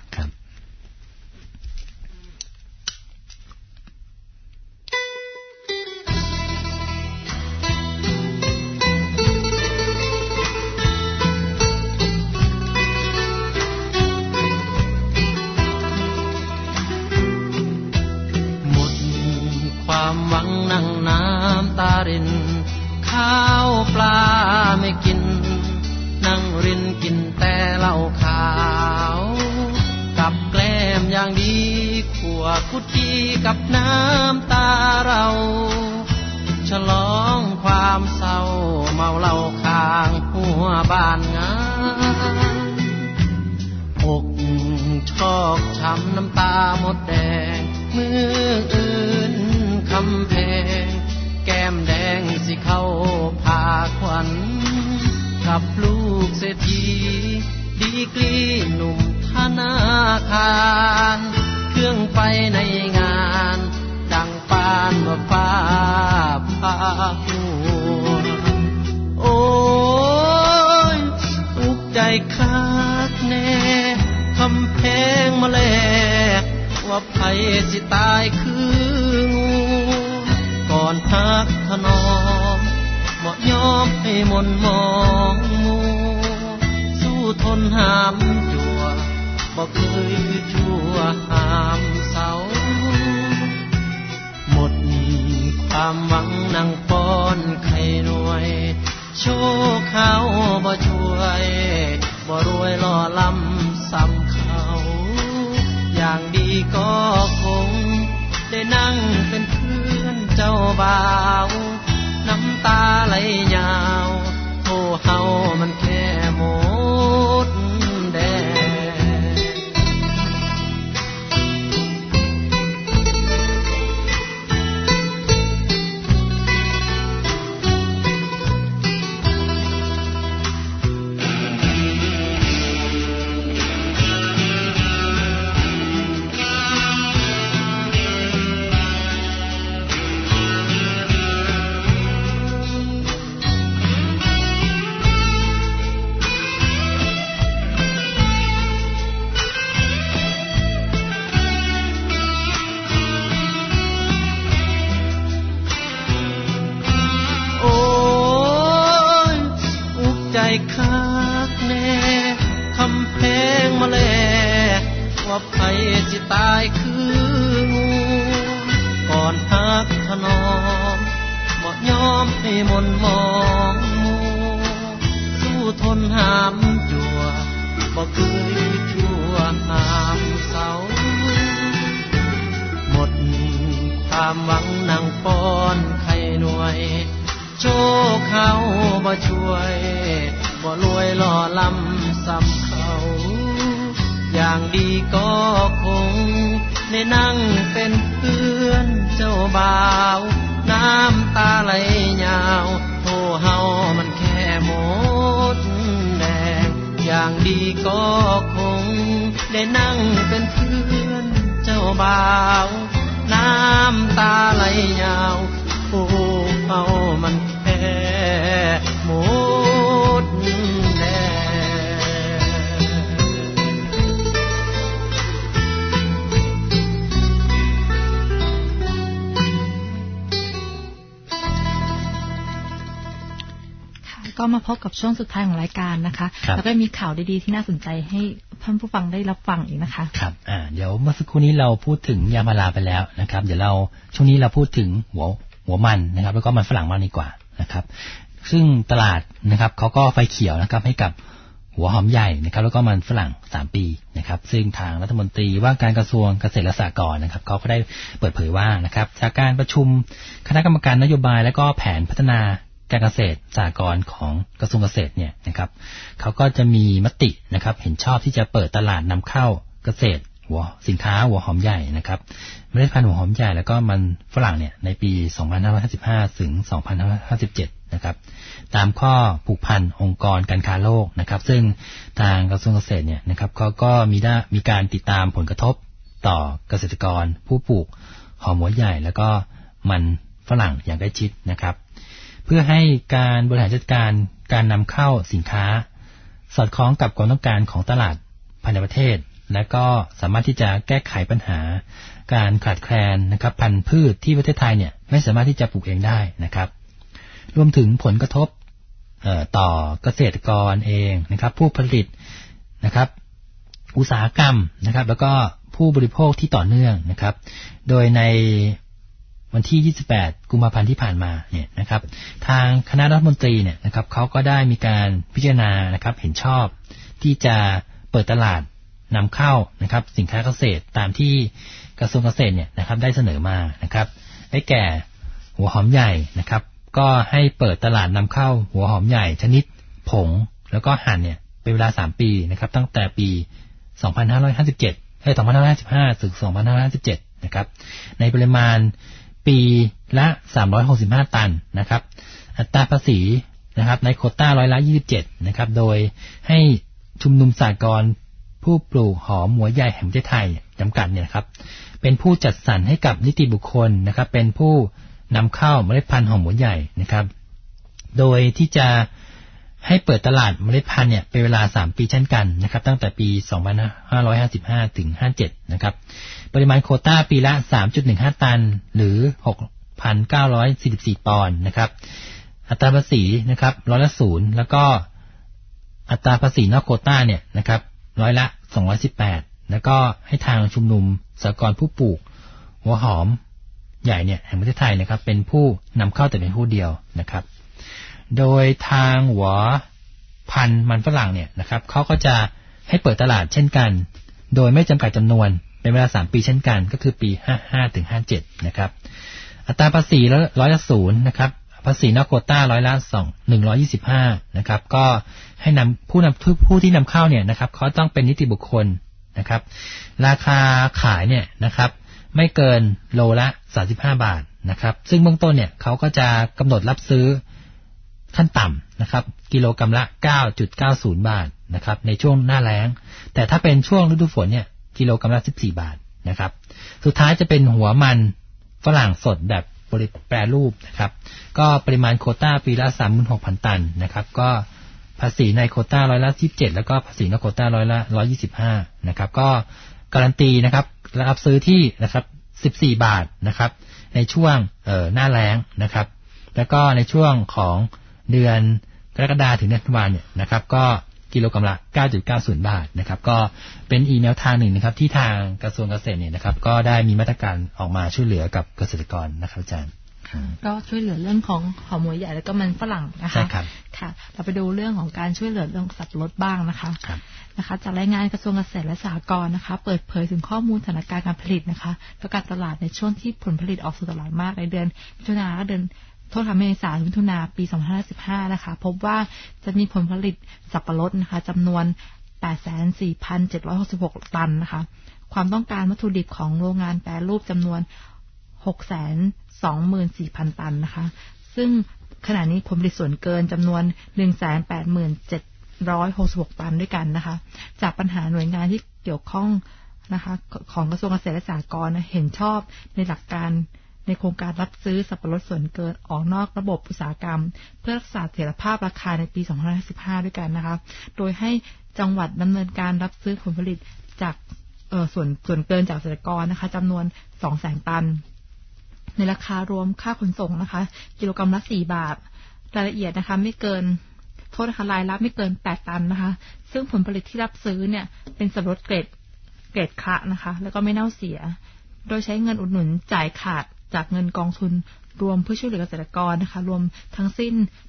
ความหวังนั่งน้ำตารินข้าวปลาไม่กินนั่งรินกินแต่เหล้าขาวกับแกล้มอย่างดีขั่วกุจีกับน้ำตาเราฉลองความเศร้าเมาเหล้าข้างหัวบ้านงานอกชอกช้ำน้ำตาหมดแดงมืออื่นคำแพงแก้มแดงสิเข้าพาขวัญกับลูกเศรษฐีดีกรีหนุ่มธนาคารเครื่องไฟในงานดังปานว่าฟ้าผ่าหัวโอ้ยอุกใจคักแน่คำแพงมาแลว่าไผสิตายคืองูก่อนพักถนอมบ่ยอมให้มนมองมูสู้ทนหามจั่วบ่เคยชั่วหามเศร้าหมดความหวังนั่งป้อนไข่หน่วยโชคเขาบ่ช่วยบ่รวยล่อล้ำซ้ำเขาอย่างดีก็คงได้นั่งเป็นเพื่อนเจ้าบ่าวน้ำำตาไหลยาวโทเฮามันแค่หมดแดงคักแน่คำแพงมาแลว่าไผสิตายคืองูก่อนฮักถนอมบ่ยอมให้มนมองมูสู้ทนหามจั่วบ่เคยชั่วหามเศร้าหมดความหวังนั่งป้อนไข่หน่วยโชคเขาบ่ช่วยบ่รวยหล่อล้ำซ้ำเขาอย่างดีก็คงได้นั่งเป็นเพื่อนเจ้าบ่าวน้ำตาไหลยาวโทเฮามันแค่หมดแดงอย่างดีก็คงได้นั่งเป็นเพื่อนเจ้าบ่าวน้ำตาไหลยาวโอ้เฮามันแค่หมดแดงก็มาพบกับช่วงสุดท้ายของรายการนะคะแล้วก็มีข่าวดีๆที่น่าสนใจให้ท่านผู้ฟังได้รับฟังอีกนะคะครับเดี๋ยวเมื่อสักครู่นี้เราพูดถึงยามาลาไปแล้วนะครับเดี๋ยวเราช่วงนี้เราพูดถึงหัวมันนะครับแล้วก็มันฝรั่งมากดีกว่านะครับซึ่งตลาดนะครับเขาก็ไฟเขียวนะครับให้กับหัวหอมใหญ่นะครับแล้วก็มันฝรั่ง3ปีนะครับซึ่งทางรัฐมนตรีว่าการกระทรวงเกษตรและสหกรณ์นะครับเขาก็ได้เปิดเผยว่านะครับจากการประชุมคณะกรรมการนโยบายและก็แผนพัฒนาการเกษตรสหกรณ์ของกระทรวงเกษตรเนี่ยนะครับเขาก็จะมีมตินะครับเห็นชอบที่จะเปิดตลาดนำเข้าเกษตรสินค้าหัวหอมใหญ่นะครับเมล็ดพันธุ์หัวหอมใหญ่แล้วก็มันฝรั่งเนี่ยในปี2555ถึง2557นะครับตามข้อผูกพันองค์กรการค้าโลกนะครับซึ่งทางกระทรวงเกษตรเนี่ยนะครับเขาก็มีการติดตามผลกระทบต่อเกษตรกรผู้ปลูกหอมหัวใหญ่แล้วก็มันฝรั่งอย่างใกล้ชิดนะครับเพื่อให้การบริหารจัดการการนำเข้าสินค้าสอดคล้องกับความต้องการของตลาดภายในประเทศและก็สามารถที่จะแก้ไขปัญหาการขาดแคลนนะครับพันธุ์พืชที่ประเทศไทยเนี่ยไม่สามารถที่จะปลูกเองได้นะครับรวมถึงผลกระทบต่อเกษตรกรเองนะครับผู้ผลิตนะครับอุตสาหกรรมนะครับแล้วก็ผู้บริโภคที่ต่อเนื่องนะครับโดยในวันที่28กุมภาพันธ์ที่ผ่านมาเนี่ยนะครับทางคณะรัฐมนตรีเนี่ยนะครับเขาก็ได้มีการพิจารณานะครับเห็นชอบที่จะเปิดตลาดนำเข้านะครับสินค้าเกษตรตามที่กระทรวงเกษตรเนี่ยนะครับได้เสนอมานะครับได้แก่หัวหอมใหญ่นะครับก็ให้เปิดตลาดนำเข้าหัวหอมใหญ่ชนิดผงแล้วก็หั่นเนี่ยเป็นเวลา3ปีนะครับตั้งแต่ปี2555ถึง2557นะครับในปริมาณปีละ365ตันนะครับอัตราภาษีนะครับในโควต้า27%นะครับโดยให้ชุมนุมสหกรณ์ผู้ปลูกหอมหัวใหญ่แห่งประเทศไทยจำกัดเนี่ยครับเป็นผู้จัดสรรให้กับนิติบุคคลนะครับเป็นผู้นำเข้าเมล็ดพันธุ์หอมหัวใหญ่นะครับโดยที่จะให้เปิดตลาดเมล็ดพันธุ์เนี่ยเป็นเวลา3ปีเช่นกันนะครับตั้งแต่ปี2555ถึง57นะครับปริมาณโควต้าปีละ 3.15 ตันหรือ 6,944 ปอนด์นะครับอัตราภาษีนะครับ0%แล้วก็อัตราภาษีนอกโควต้าเนี่ยนะครับ218แล้วก็ให้ทางชุมนุมสหกรณ์ผู้ปลูกหัวหอมใหญ่เนี่ยแห่งประเทศไทยนะครับเป็นผู้นำเข้าแต่เป็นผู้เดียวนะครับโดยทางหัวพันธุ์มันฝรั่งเนี่ยนะครับเขาก็จะให้เปิดตลาดเช่นกันโดยไม่จำกัดจำนวนเป็นเวลา3ปีเช่นกันก็คือปี55ถึง57นะครับอัตราภาษี0%นะครับภาษีนอกโควต้าร้อยละ125นะครับก็ให้นำผู้ที่นำเข้าเนี่ยนะครับเขาต้องเป็นนิติบุคคลนะครับราคาขายเนี่ยนะครับไม่เกินโลละ35 บาทนะครับซึ่งเบื้องต้นเนี่ยเขาก็จะกำหนดรับซื้อขั้นต่ำนะครับกิโลกรัมละ 9.90 บาทนะครับในช่วงหน้าแล้งแต่ถ้าเป็นช่วงฤดูฝนเนี่ยกิโลกรัมละ14 บาทนะครับสุดท้ายจะเป็นหัวมันฝรั่งสดแบบแปรรูปนะครับก็ปริมาณโควต้าปีละ 36,000 ตันนะครับก็ภาษีในโควต้าร้อยละ17แล้วก็ภาษีนอกโควต้าร้อยละ125นะครับก็การันตีนะครับรับซื้อที่นะครับ14 บาทนะครับในช่วงหน้าแล้งนะครับแล้วก็ในช่วงของเดือนกรกฎาคมถึงเดือนธันวาคมเนี่ยนะครับก็กิโลกรัมละ 9.90 บาทนะครับก็เป็นอีกแนวทางหนึ่งนะครับที่ทางกระทรวงเกษตรเนี่ยนะครับก็ได้มีมาตรการออกมาช่วยเหลือกับเกษตรกรนะครับอาจารย์ก็ช่วยเหลือเรื่องของหอมหัวใหญ่แล้วก็มันฝรั่งนะคะใช่ครับค่ะเราไปดูเรื่องของการช่วยเหลือเรื่องสับปะรดบ้างนะคะจากรายงานกระทรวงเกษตรและสหกรณ์นะคะเปิดเผยถึงข้อมูลสถานการณ์การผลิตนะคะและการตลาดในช่วงที่ผลผลิตออกสู่ตลาดมากในเดือนมิถุนายนและเดือนเมษายนมิถุนายนปี2515นะคะพบว่าจะมีผลผลิตสับปะรดนะคะจำนวน 84,766 ตันนะคะความต้องการวัตถุดิบของโรงงานแปรรูปจำนวน 624,000 ตันนะคะซึ่งขณะนี้ผลผลิตส่วนเกินจำนวน 187,666 ตันด้วยกันนะคะจากปัญหาหน่วยงานที่เกี่ยวข้องนะคะของกระทรวงเกษตรและสหกรณ์เห็นชอบในหลักการในโครงการรับซื้อสับปะรดส่วนเกินออกนอกระบบอุตสาหกรรมเพื่อรักษาเสถียรภาพราคาในปี2515ด้วยกันนะคะโดยให้จังหวัดดำเนินการรับซื้อผลผลิตจากส่วนเกินจากเกษตรกรนะคะจำนวน 200,000 ตันในราคารวมค่าขนส่งนะคะกิโลกรัมละ4 บาทรายละเอียดนะคะไม่เกินโทษนะคะรายละไม่เกิน8 ตันนะคะซึ่งผลผลิตที่รับซื้อเนี่ยเป็นสับปะรดเกรดคะนะคะแล้วก็ไม่เน่าเสียโดยใช้เงินอุดหนุนจ่ายขาดจากเงินกองทุนรวมเพื่อช่วยเหลือเกษตรกรนะคะรวมทั้งสิ้น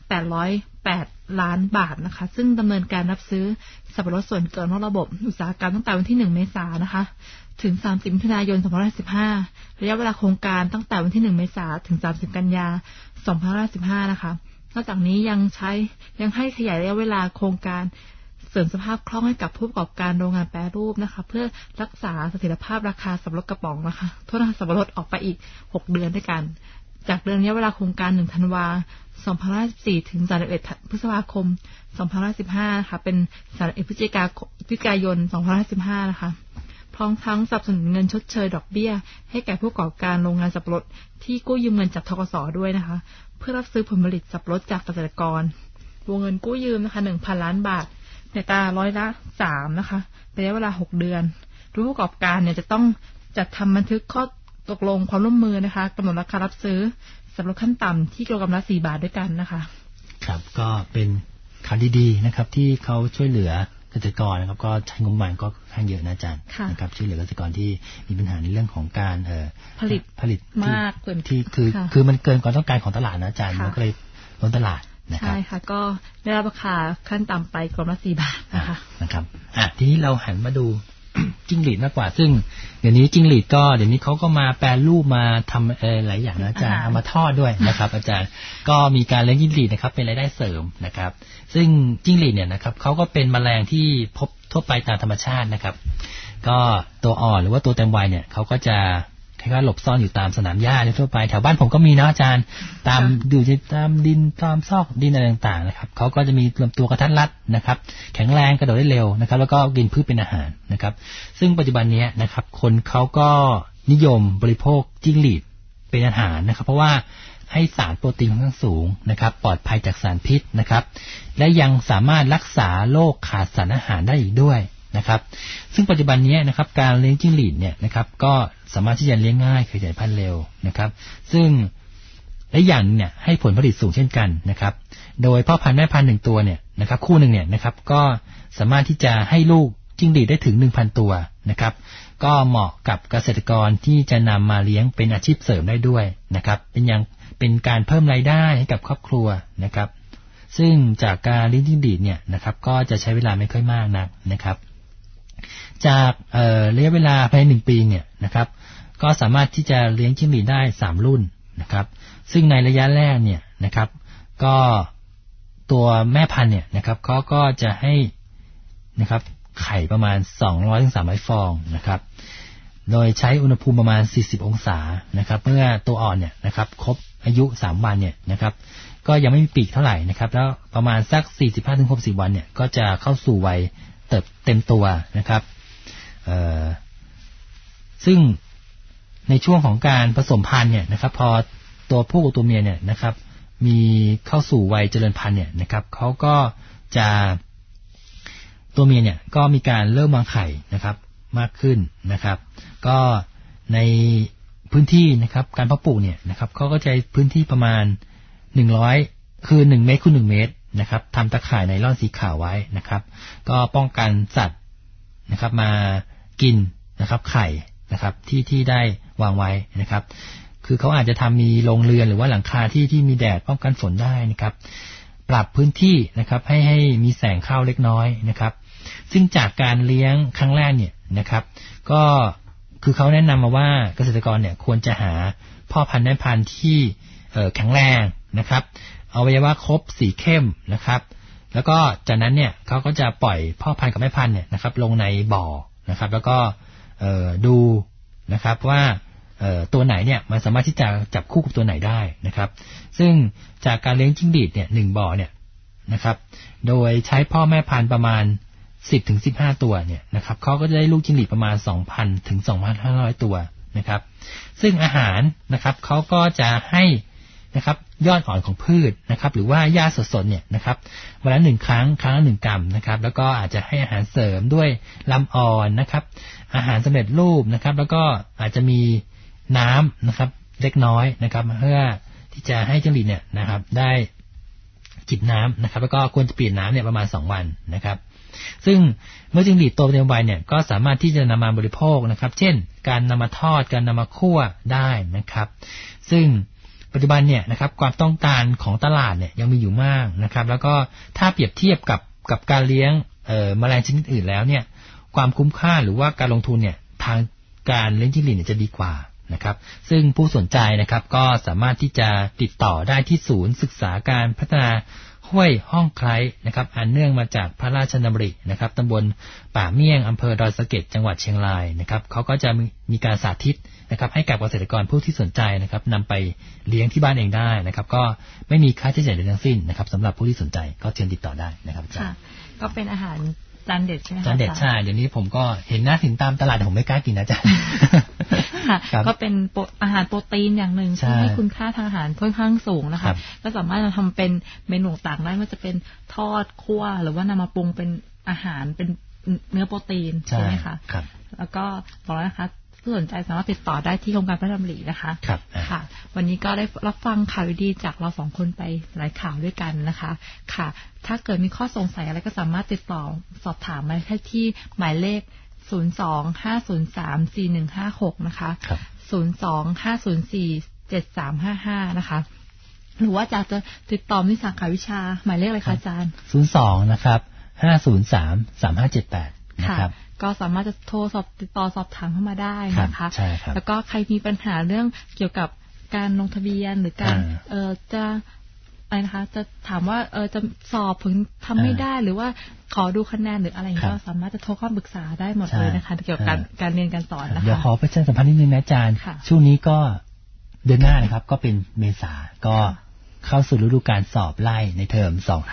808 ล้านบาทนะคะซึ่งดำเนินการรับซื้อสับปะรดส่วนเกินนอกระบบอุตสาหกรรมตั้งแต่วันที่1 เมษายนนะคะถึง30 มิถุนายน 2515ระยะเวลาโครงการตั้งแต่วันที่1 เมษายนถึง30 กันยายน 2515นะคะนอกจากนี้ยังให้ขยายระยะเวลาโครงการเสริมสภาพคล่องให้กับผู้ประกอบการโรงงานแปรรูปนะคะเพื่อรักษาเสถียรภาพราคาสับปะรดกระป๋องนะคะโทษนะคะสับปะรดออกไปอีก6 เดือนด้วยกันจากเดือนระยะเวลาโครงการ1 ธันวาคม 2514ถึง31 พฤษภาคม 2515นะคะเป็น31 พฤศจิกายน 2515นะคะพร้อมทั้งสนับสนุนเงินชดเชยดอกเบี้ยให้แก่ผู้ประกอบการโรงงานสับปะรดที่กู้ยืมเงินจากธกส.ด้วยนะคะเพื่อรับซื้อผลผลิตสับปะรดจากเกษตรกรวงเงินกู้ยืมนะคะ 1,000 ล้านบาทในอัตราร้อยละ 3นะคะระยะเวลา6 เดือนผู้ประกอบการเนี่ยจะต้องจัดทำบันทึกข้อตกลงความร่วมมือนะคะกำหนดราคารับซื้อสับปะรดขั้นต่ำที่กิโลกรัมละ4 บาทด้วยกันนะคะครับก็เป็นข่าวดีๆนะครับที่เขาช่วยเหลือเกษตรกรนะครับก็ใช้งบประมาณก็ค่อนข้างเยอะนะอาจารย์นะครับช่วยเหลือเกษตรกรที่มีปัญหาในเรื่องของการผลิตมากเกินที่คือมันเกินความต้องการของตลาดนะอาจารย์มันก็เลยล้นตลาดใช่ค่ะก็ได้รับราคาขั้นต่ำไปกล่องละ4 บาทนะครับทีนี้เราหันมาดูจิ้งหรีดมากกว่าซึ่งเดี๋ยวนี้จิ้งหรีดก็เดี๋ยวนี้เขาก็มาแปรรูปมาทำหลายอย่างนะอาจารย์เอามาทอดด้วยนะครับอาจารย์ก็มีการเลี้ยงจิ้งหรีดนะครับเป็นรายได้เสริมนะครับซึ่งจิ้งหรีดเนี่ยนะครับเขาก็เป็นแมลงที่พบทั่วไปตามธรรมชาตินะครับก็ตัวอ่อนหรือว่าตัวเต็มวัยเนี่ยเขาก็จะก็หลบซ่อนอยู่ตามสนามหญ้าทั่วไปแถวบ้านผมก็มีนะอาจารย์ตามดินตามซอกดินอะไรต่างๆนะครับเขาก็จะมีลำตัวกระทัดรัดนะครับแข็งแรงกระโดดได้เร็วนะครับแล้วก็กินพืชเป็นอาหารนะครับซึ่งปัจจุบันนี้นะครับคนเขาก็นิยมบริโภคจิ้งหรีดเป็นอาหารนะครับเพราะว่าให้สารโปรตีนค่อนข้างสูงนะครับปลอดภัยจากสารพิษนะครับและยังสามารถรักษาโรคขาดสารอาหารได้อีกด้วยนะครับซึ่งปัจจุบันนี้นะครับการเลี้ยงจิ้งหรีดเนี่ยนะครับก็สามารถที่จะเลี้ยงง่ายขยายพันธุ์เร็วนะครับซึ่งและอย่างเนี่ยให้ผลผลิตสูงเช่นกันนะครับโดยพ่อพันธุ์แม่พันธุ์1 ตัวเนี่ยนะครับคู่หนึ่งเนี่ยนะครับก็สามารถที่จะให้ลูกจิ้งหรีดได้ถึง 1,000 ตัวนะครับก็เหมาะกับเกษตรกรที่จะนำมาเลี้ยงเป็นอาชีพเสริมได้ด้วยนะครับเป็นการเพิ่มรายได้ให้กับครอบครัวนะครับซึ่งจากการเลี้ยงจิ้งหรีดเนี่ยนะครับก็จะใช้เวลาไม่ค่อยมากนักนะครับจากระยะเวลาภายใน1 ปีเนี่ยนะครับก็สามารถที่จะเลี้ยงจิ้งหรีดได้3 รุ่นนะครับซึ่งในระยะแรกเนี่ยนะครับก็ตัวแม่พันธุ์เนี่ยนะครับเขาก็จะให้นะครับไข่ประมาณ 200-300 ฟองนะครับโดยใช้อุณหภูมิประมาณ40องศานะครับเมื่อตัวอ่อนเนี่ยนะครับครบอายุ3วันเนี่ยนะครับก็ยังไม่มีปีกเท่าไหร่นะครับแล้วประมาณสัก 45-60 วันเนี่ยก็จะเข้าสู่วัยเต็มตัวนะครับซึ่งในช่วงของการผสมพันธุ์เนี่ยนะครับพอตัวผู้กับตัวเมียเนี่ยนะครับมีเข้าสู่วัยเจริญพันธุ์เนี่ยนะครับเขาก็จะตัวเมียเนี่ยก็มีการเริ่มวางไข่นะครับมากขึ้นนะครับก็ในพื้นที่นะครับการเพาะปลูกเนี่ยนะครับเขาก็ใช้พื้นที่ประมาณ100คือ1เมตรคูณ1เมตรนะครับทำตะข่ายไนล่อนสีขาวไว้นะครับก็ป้องกันสัตว์นะครับมากินนะครับไข่นะครับที่ได้วางไว้นะครับคือเขาอาจจะทำมีโรงเรือนหรือว่าหลังคาที่มีแดดป้องกันฝนได้นะครับปรับพื้นที่นะครับให้มีแสงเข้าเล็กน้อยนะครับซึ่งจากการเลี้ยงครั้งแรกเนี่ยนะครับก็คือเขาแนะนำมาว่าเกษตรกรเนี่ยควรจะหาพ่อพันธุ์แม่พันธุ์ที่แข็งแรงนะครับอวัยวะครบสีเข้มนะครับแล้วก็จากนั้นเนี่ยเขาก็จะปล่อยพ่อพันธุ์กับแม่พันธุ์เนี่ยนะครับลงในบ่อนะครับแล้วก็ดูนะครับว่าตัวไหนเนี่ยมันสามารถที่จะจับคู่กับตัวไหนได้นะครับซึ่งจากการเลี้ยงจิ้งหรีดเนี่ย1บ่อเนี่ยนะครับโดยใช้พ่อแม่พันธุ์ประมาณ10-15 ตัวเนี่ยนะครับเขาก็จะได้ลูกจิ้งหรีดประมาณ 2,000 ถึง 2,500 ตัวนะครับซึ่งอาหารนะครับเขาก็จะให้นะครับยอดอ่อนของพืชนะครับหรือว่าหญ้าสดๆเนี่ยนะครับวันละ1ครั้งละ1 กรัมนะครับแล้วก็อาจจะให้อาหารเสริมด้วยลำอ่อนนะครับอาหารสำเร็จรูปนะครับแล้วก็อาจจะมีน้ำนะครับเล็กน้อยนะครับเพื่อที่จะให้จิ้งหรีดเนี่ยนะครับได้จิบน้ำนะครับแล้วก็ควรจะเปลี่ยนน้ำเนี่ยประมาณ2 วันนะครับซึ่งเมื่อจิ้งหรีดโตเต็มวัยเนี่ยก็สามารถที่จะนำมาบริโภคนะครับเช่นการนำมาทอดการนำมาคั่วได้นะครับซึ่งปัจจุบันเนี่ยนะครับความต้องการของตลาดเนี่ยยังมีอยู่มากนะครับแล้วก็ถ้าเปรียบเทียบกับการเลี้ยงแมลงชนิดอื่นแล้วเนี่ยความคุ้มค่าหรือว่าการลงทุนเนี่ยทางการเลี้ยงจิ้งหรีดเนี่ยจะดีกว่านะครับซึ่งผู้สนใจนะครับก็สามารถที่จะติดต่อได้ที่ศูนย์ศึกษาการพัฒนาห้วยห้องไคล้นะครับอันเนื่องมาจากพระราชดำรินะครับตำบลป่าเมี่ยงอำเภอดอยสะเก็ดจังหวัดเชียงรายนะครับเขาก็จะมีการสาธิตนะครับให้กับเกษตรกรผู้ที่สนใจนะครับนำไปเลี้ยงที่บ้านเองได้นะครับก็ไม่มีค่าใช้จ่ายใดทั้งสิ้นนะครับสำหรับผู้ที่สนใจก็เชิญติดต่อได้นะครับอาจารย์ก็เป็นอาหารจานเด็ดใช่ไหมคะจานเด็ดใช่เดี๋ยวนี้ผมก็เห็นหน้าสินตามตลาดผมไม่กล้ากินนะจ๊ะค่ะก็เป็นอาหารโปรตีนอย่างหนึ่งที่ให้คุณค่าทางอาหารค่อนข้างสูงนะคะก็สามารถทำเป็นเมนูต่างได้ว่าจะเป็นทอดคั่วหรือว่านำมาปรุงเป็นอาหารเป็นเนื้อโปรตีนใช่ไหมคะแล้วก็บอกแล้วนะคะผู้สนใจสามารถติดต่อได้ที่โครงการพระดำรินะคะค่ะวันนี้ก็ได้รับฟังข่าวดีจากเรา2 คนไปหลายข่าวด้วยกันนะคะค่ะถ้าเกิดมีข้อสงสัยอะไรก็สามารถติดต่อสอบถามมาได้ที่หมายเลข02-503-4156นะคะ02-504-7355นะคะหรือว่าจะติดต่อที่สาขาวิชาหมายเลขอะไรคะอาจารย์ 02นะครับ503-3578นะครับก็สามารถจะโทรติดต่อสอบถามเข้ามาได้นะคะแล้วก็ใครมีปัญหาเรื่องเกี่ยวกับการลงทะเบียนหรือการจะอะไรนะคะจะถามว่าจะสอบผลทำไม่ได้หรือว่าขอดูคะแนนหรืออะไรก็สามารถจะโทรเข้าปรึกษาได้หมดเลยนะคะเกี่ยวกับการเรียนการสอนนะคะเดี๋ยวขอประชาสัมพันธ์นิดนึงนะอาจารย์ช่วงนี้ก็เดือนหน้านะครับก็เป็นเมษาก็เข้าสู่ฤดูกาลสอบไล่ในเทอม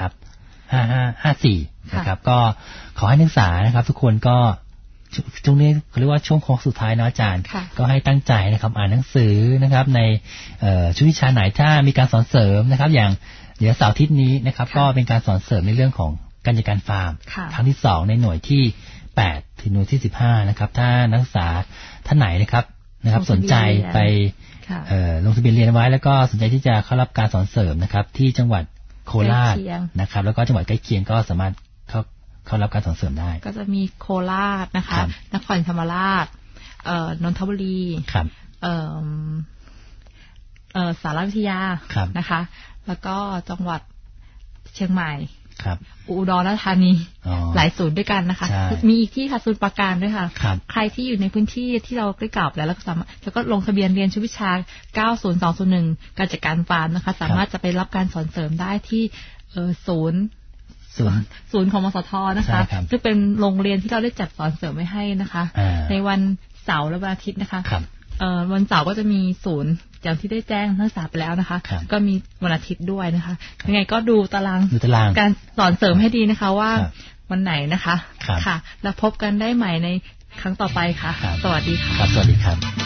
2/5554นะครับก็ขอให้นักศึกษานะครับทุกคนก็ช่วงนี้เขาเรียกว่าช่วงโค้งสุดท้ายนะอาจารย์ก็ให้ตั้งใจนะครับอ่านหนังสือนะครับในชุดวิชาไหนถ้ามีการสอนเสริมนะครับอย่างเดี๋ยวเสาร์อาทิตย์นี้นะครับก็เป็นการสอนเสริมในเรื่องของการจัดการฟาร์มครั้งที่2ในหน่วยที่8ถึงหน่วยที่15นะครับถ้านักศึกษาท่านไหนนะครับสนใจไปลงทะเบียนเรียนไว้แล้วก็สนใจที่จะเข้ารับการสอนเสริมนะครับที่จังหวัดโคราชนะครับแล้วก็จังหวัดใกล้เคียงก็สามารถเข้ารับการสอนเสริมได้ก็จะมีโคราชนะคะนครศรีธรรมราชนนทบุรีสารวิทยานะคะแล้วก็จังหวัดเชียงใหม่ครับอุดรธานีหลายศูนย์ด้วยกันนะคะมีอีกที่ค่ะศูนย์ปราการด้วยค่ะใครที่อยู่ในพื้นที่ที่เราได้กล่าวแล้วก็สามารถแล้วก็ลงทะเบียนเรียนชุดวิชา90201การจัดการฟาร์มนะคะสามารถจะไปรับการสอนเสริมได้ที่ศูนย์ของมสทนะคะซึ่งเป็นโรงเรียนที่เราได้จัดสอนเสริมไว้ให้นะคะในวันเสาร์และวันอาทิตย์นะคะวันเสาร์ก็จะมีศูนย์อย่างที่ได้แจ้งนักศึกษาไปแล้วนะคะก็มีวันอาทิตย์ด้วยนะคะยังไงก็ดูตารางการสอนเสริมให้ดีนะคะว่าวันไหนนะคะค่ะแล้วพบกันได้ใหม่ในครั้งต่อไปค่ะสวัสดีค่ะสวัสดีครับ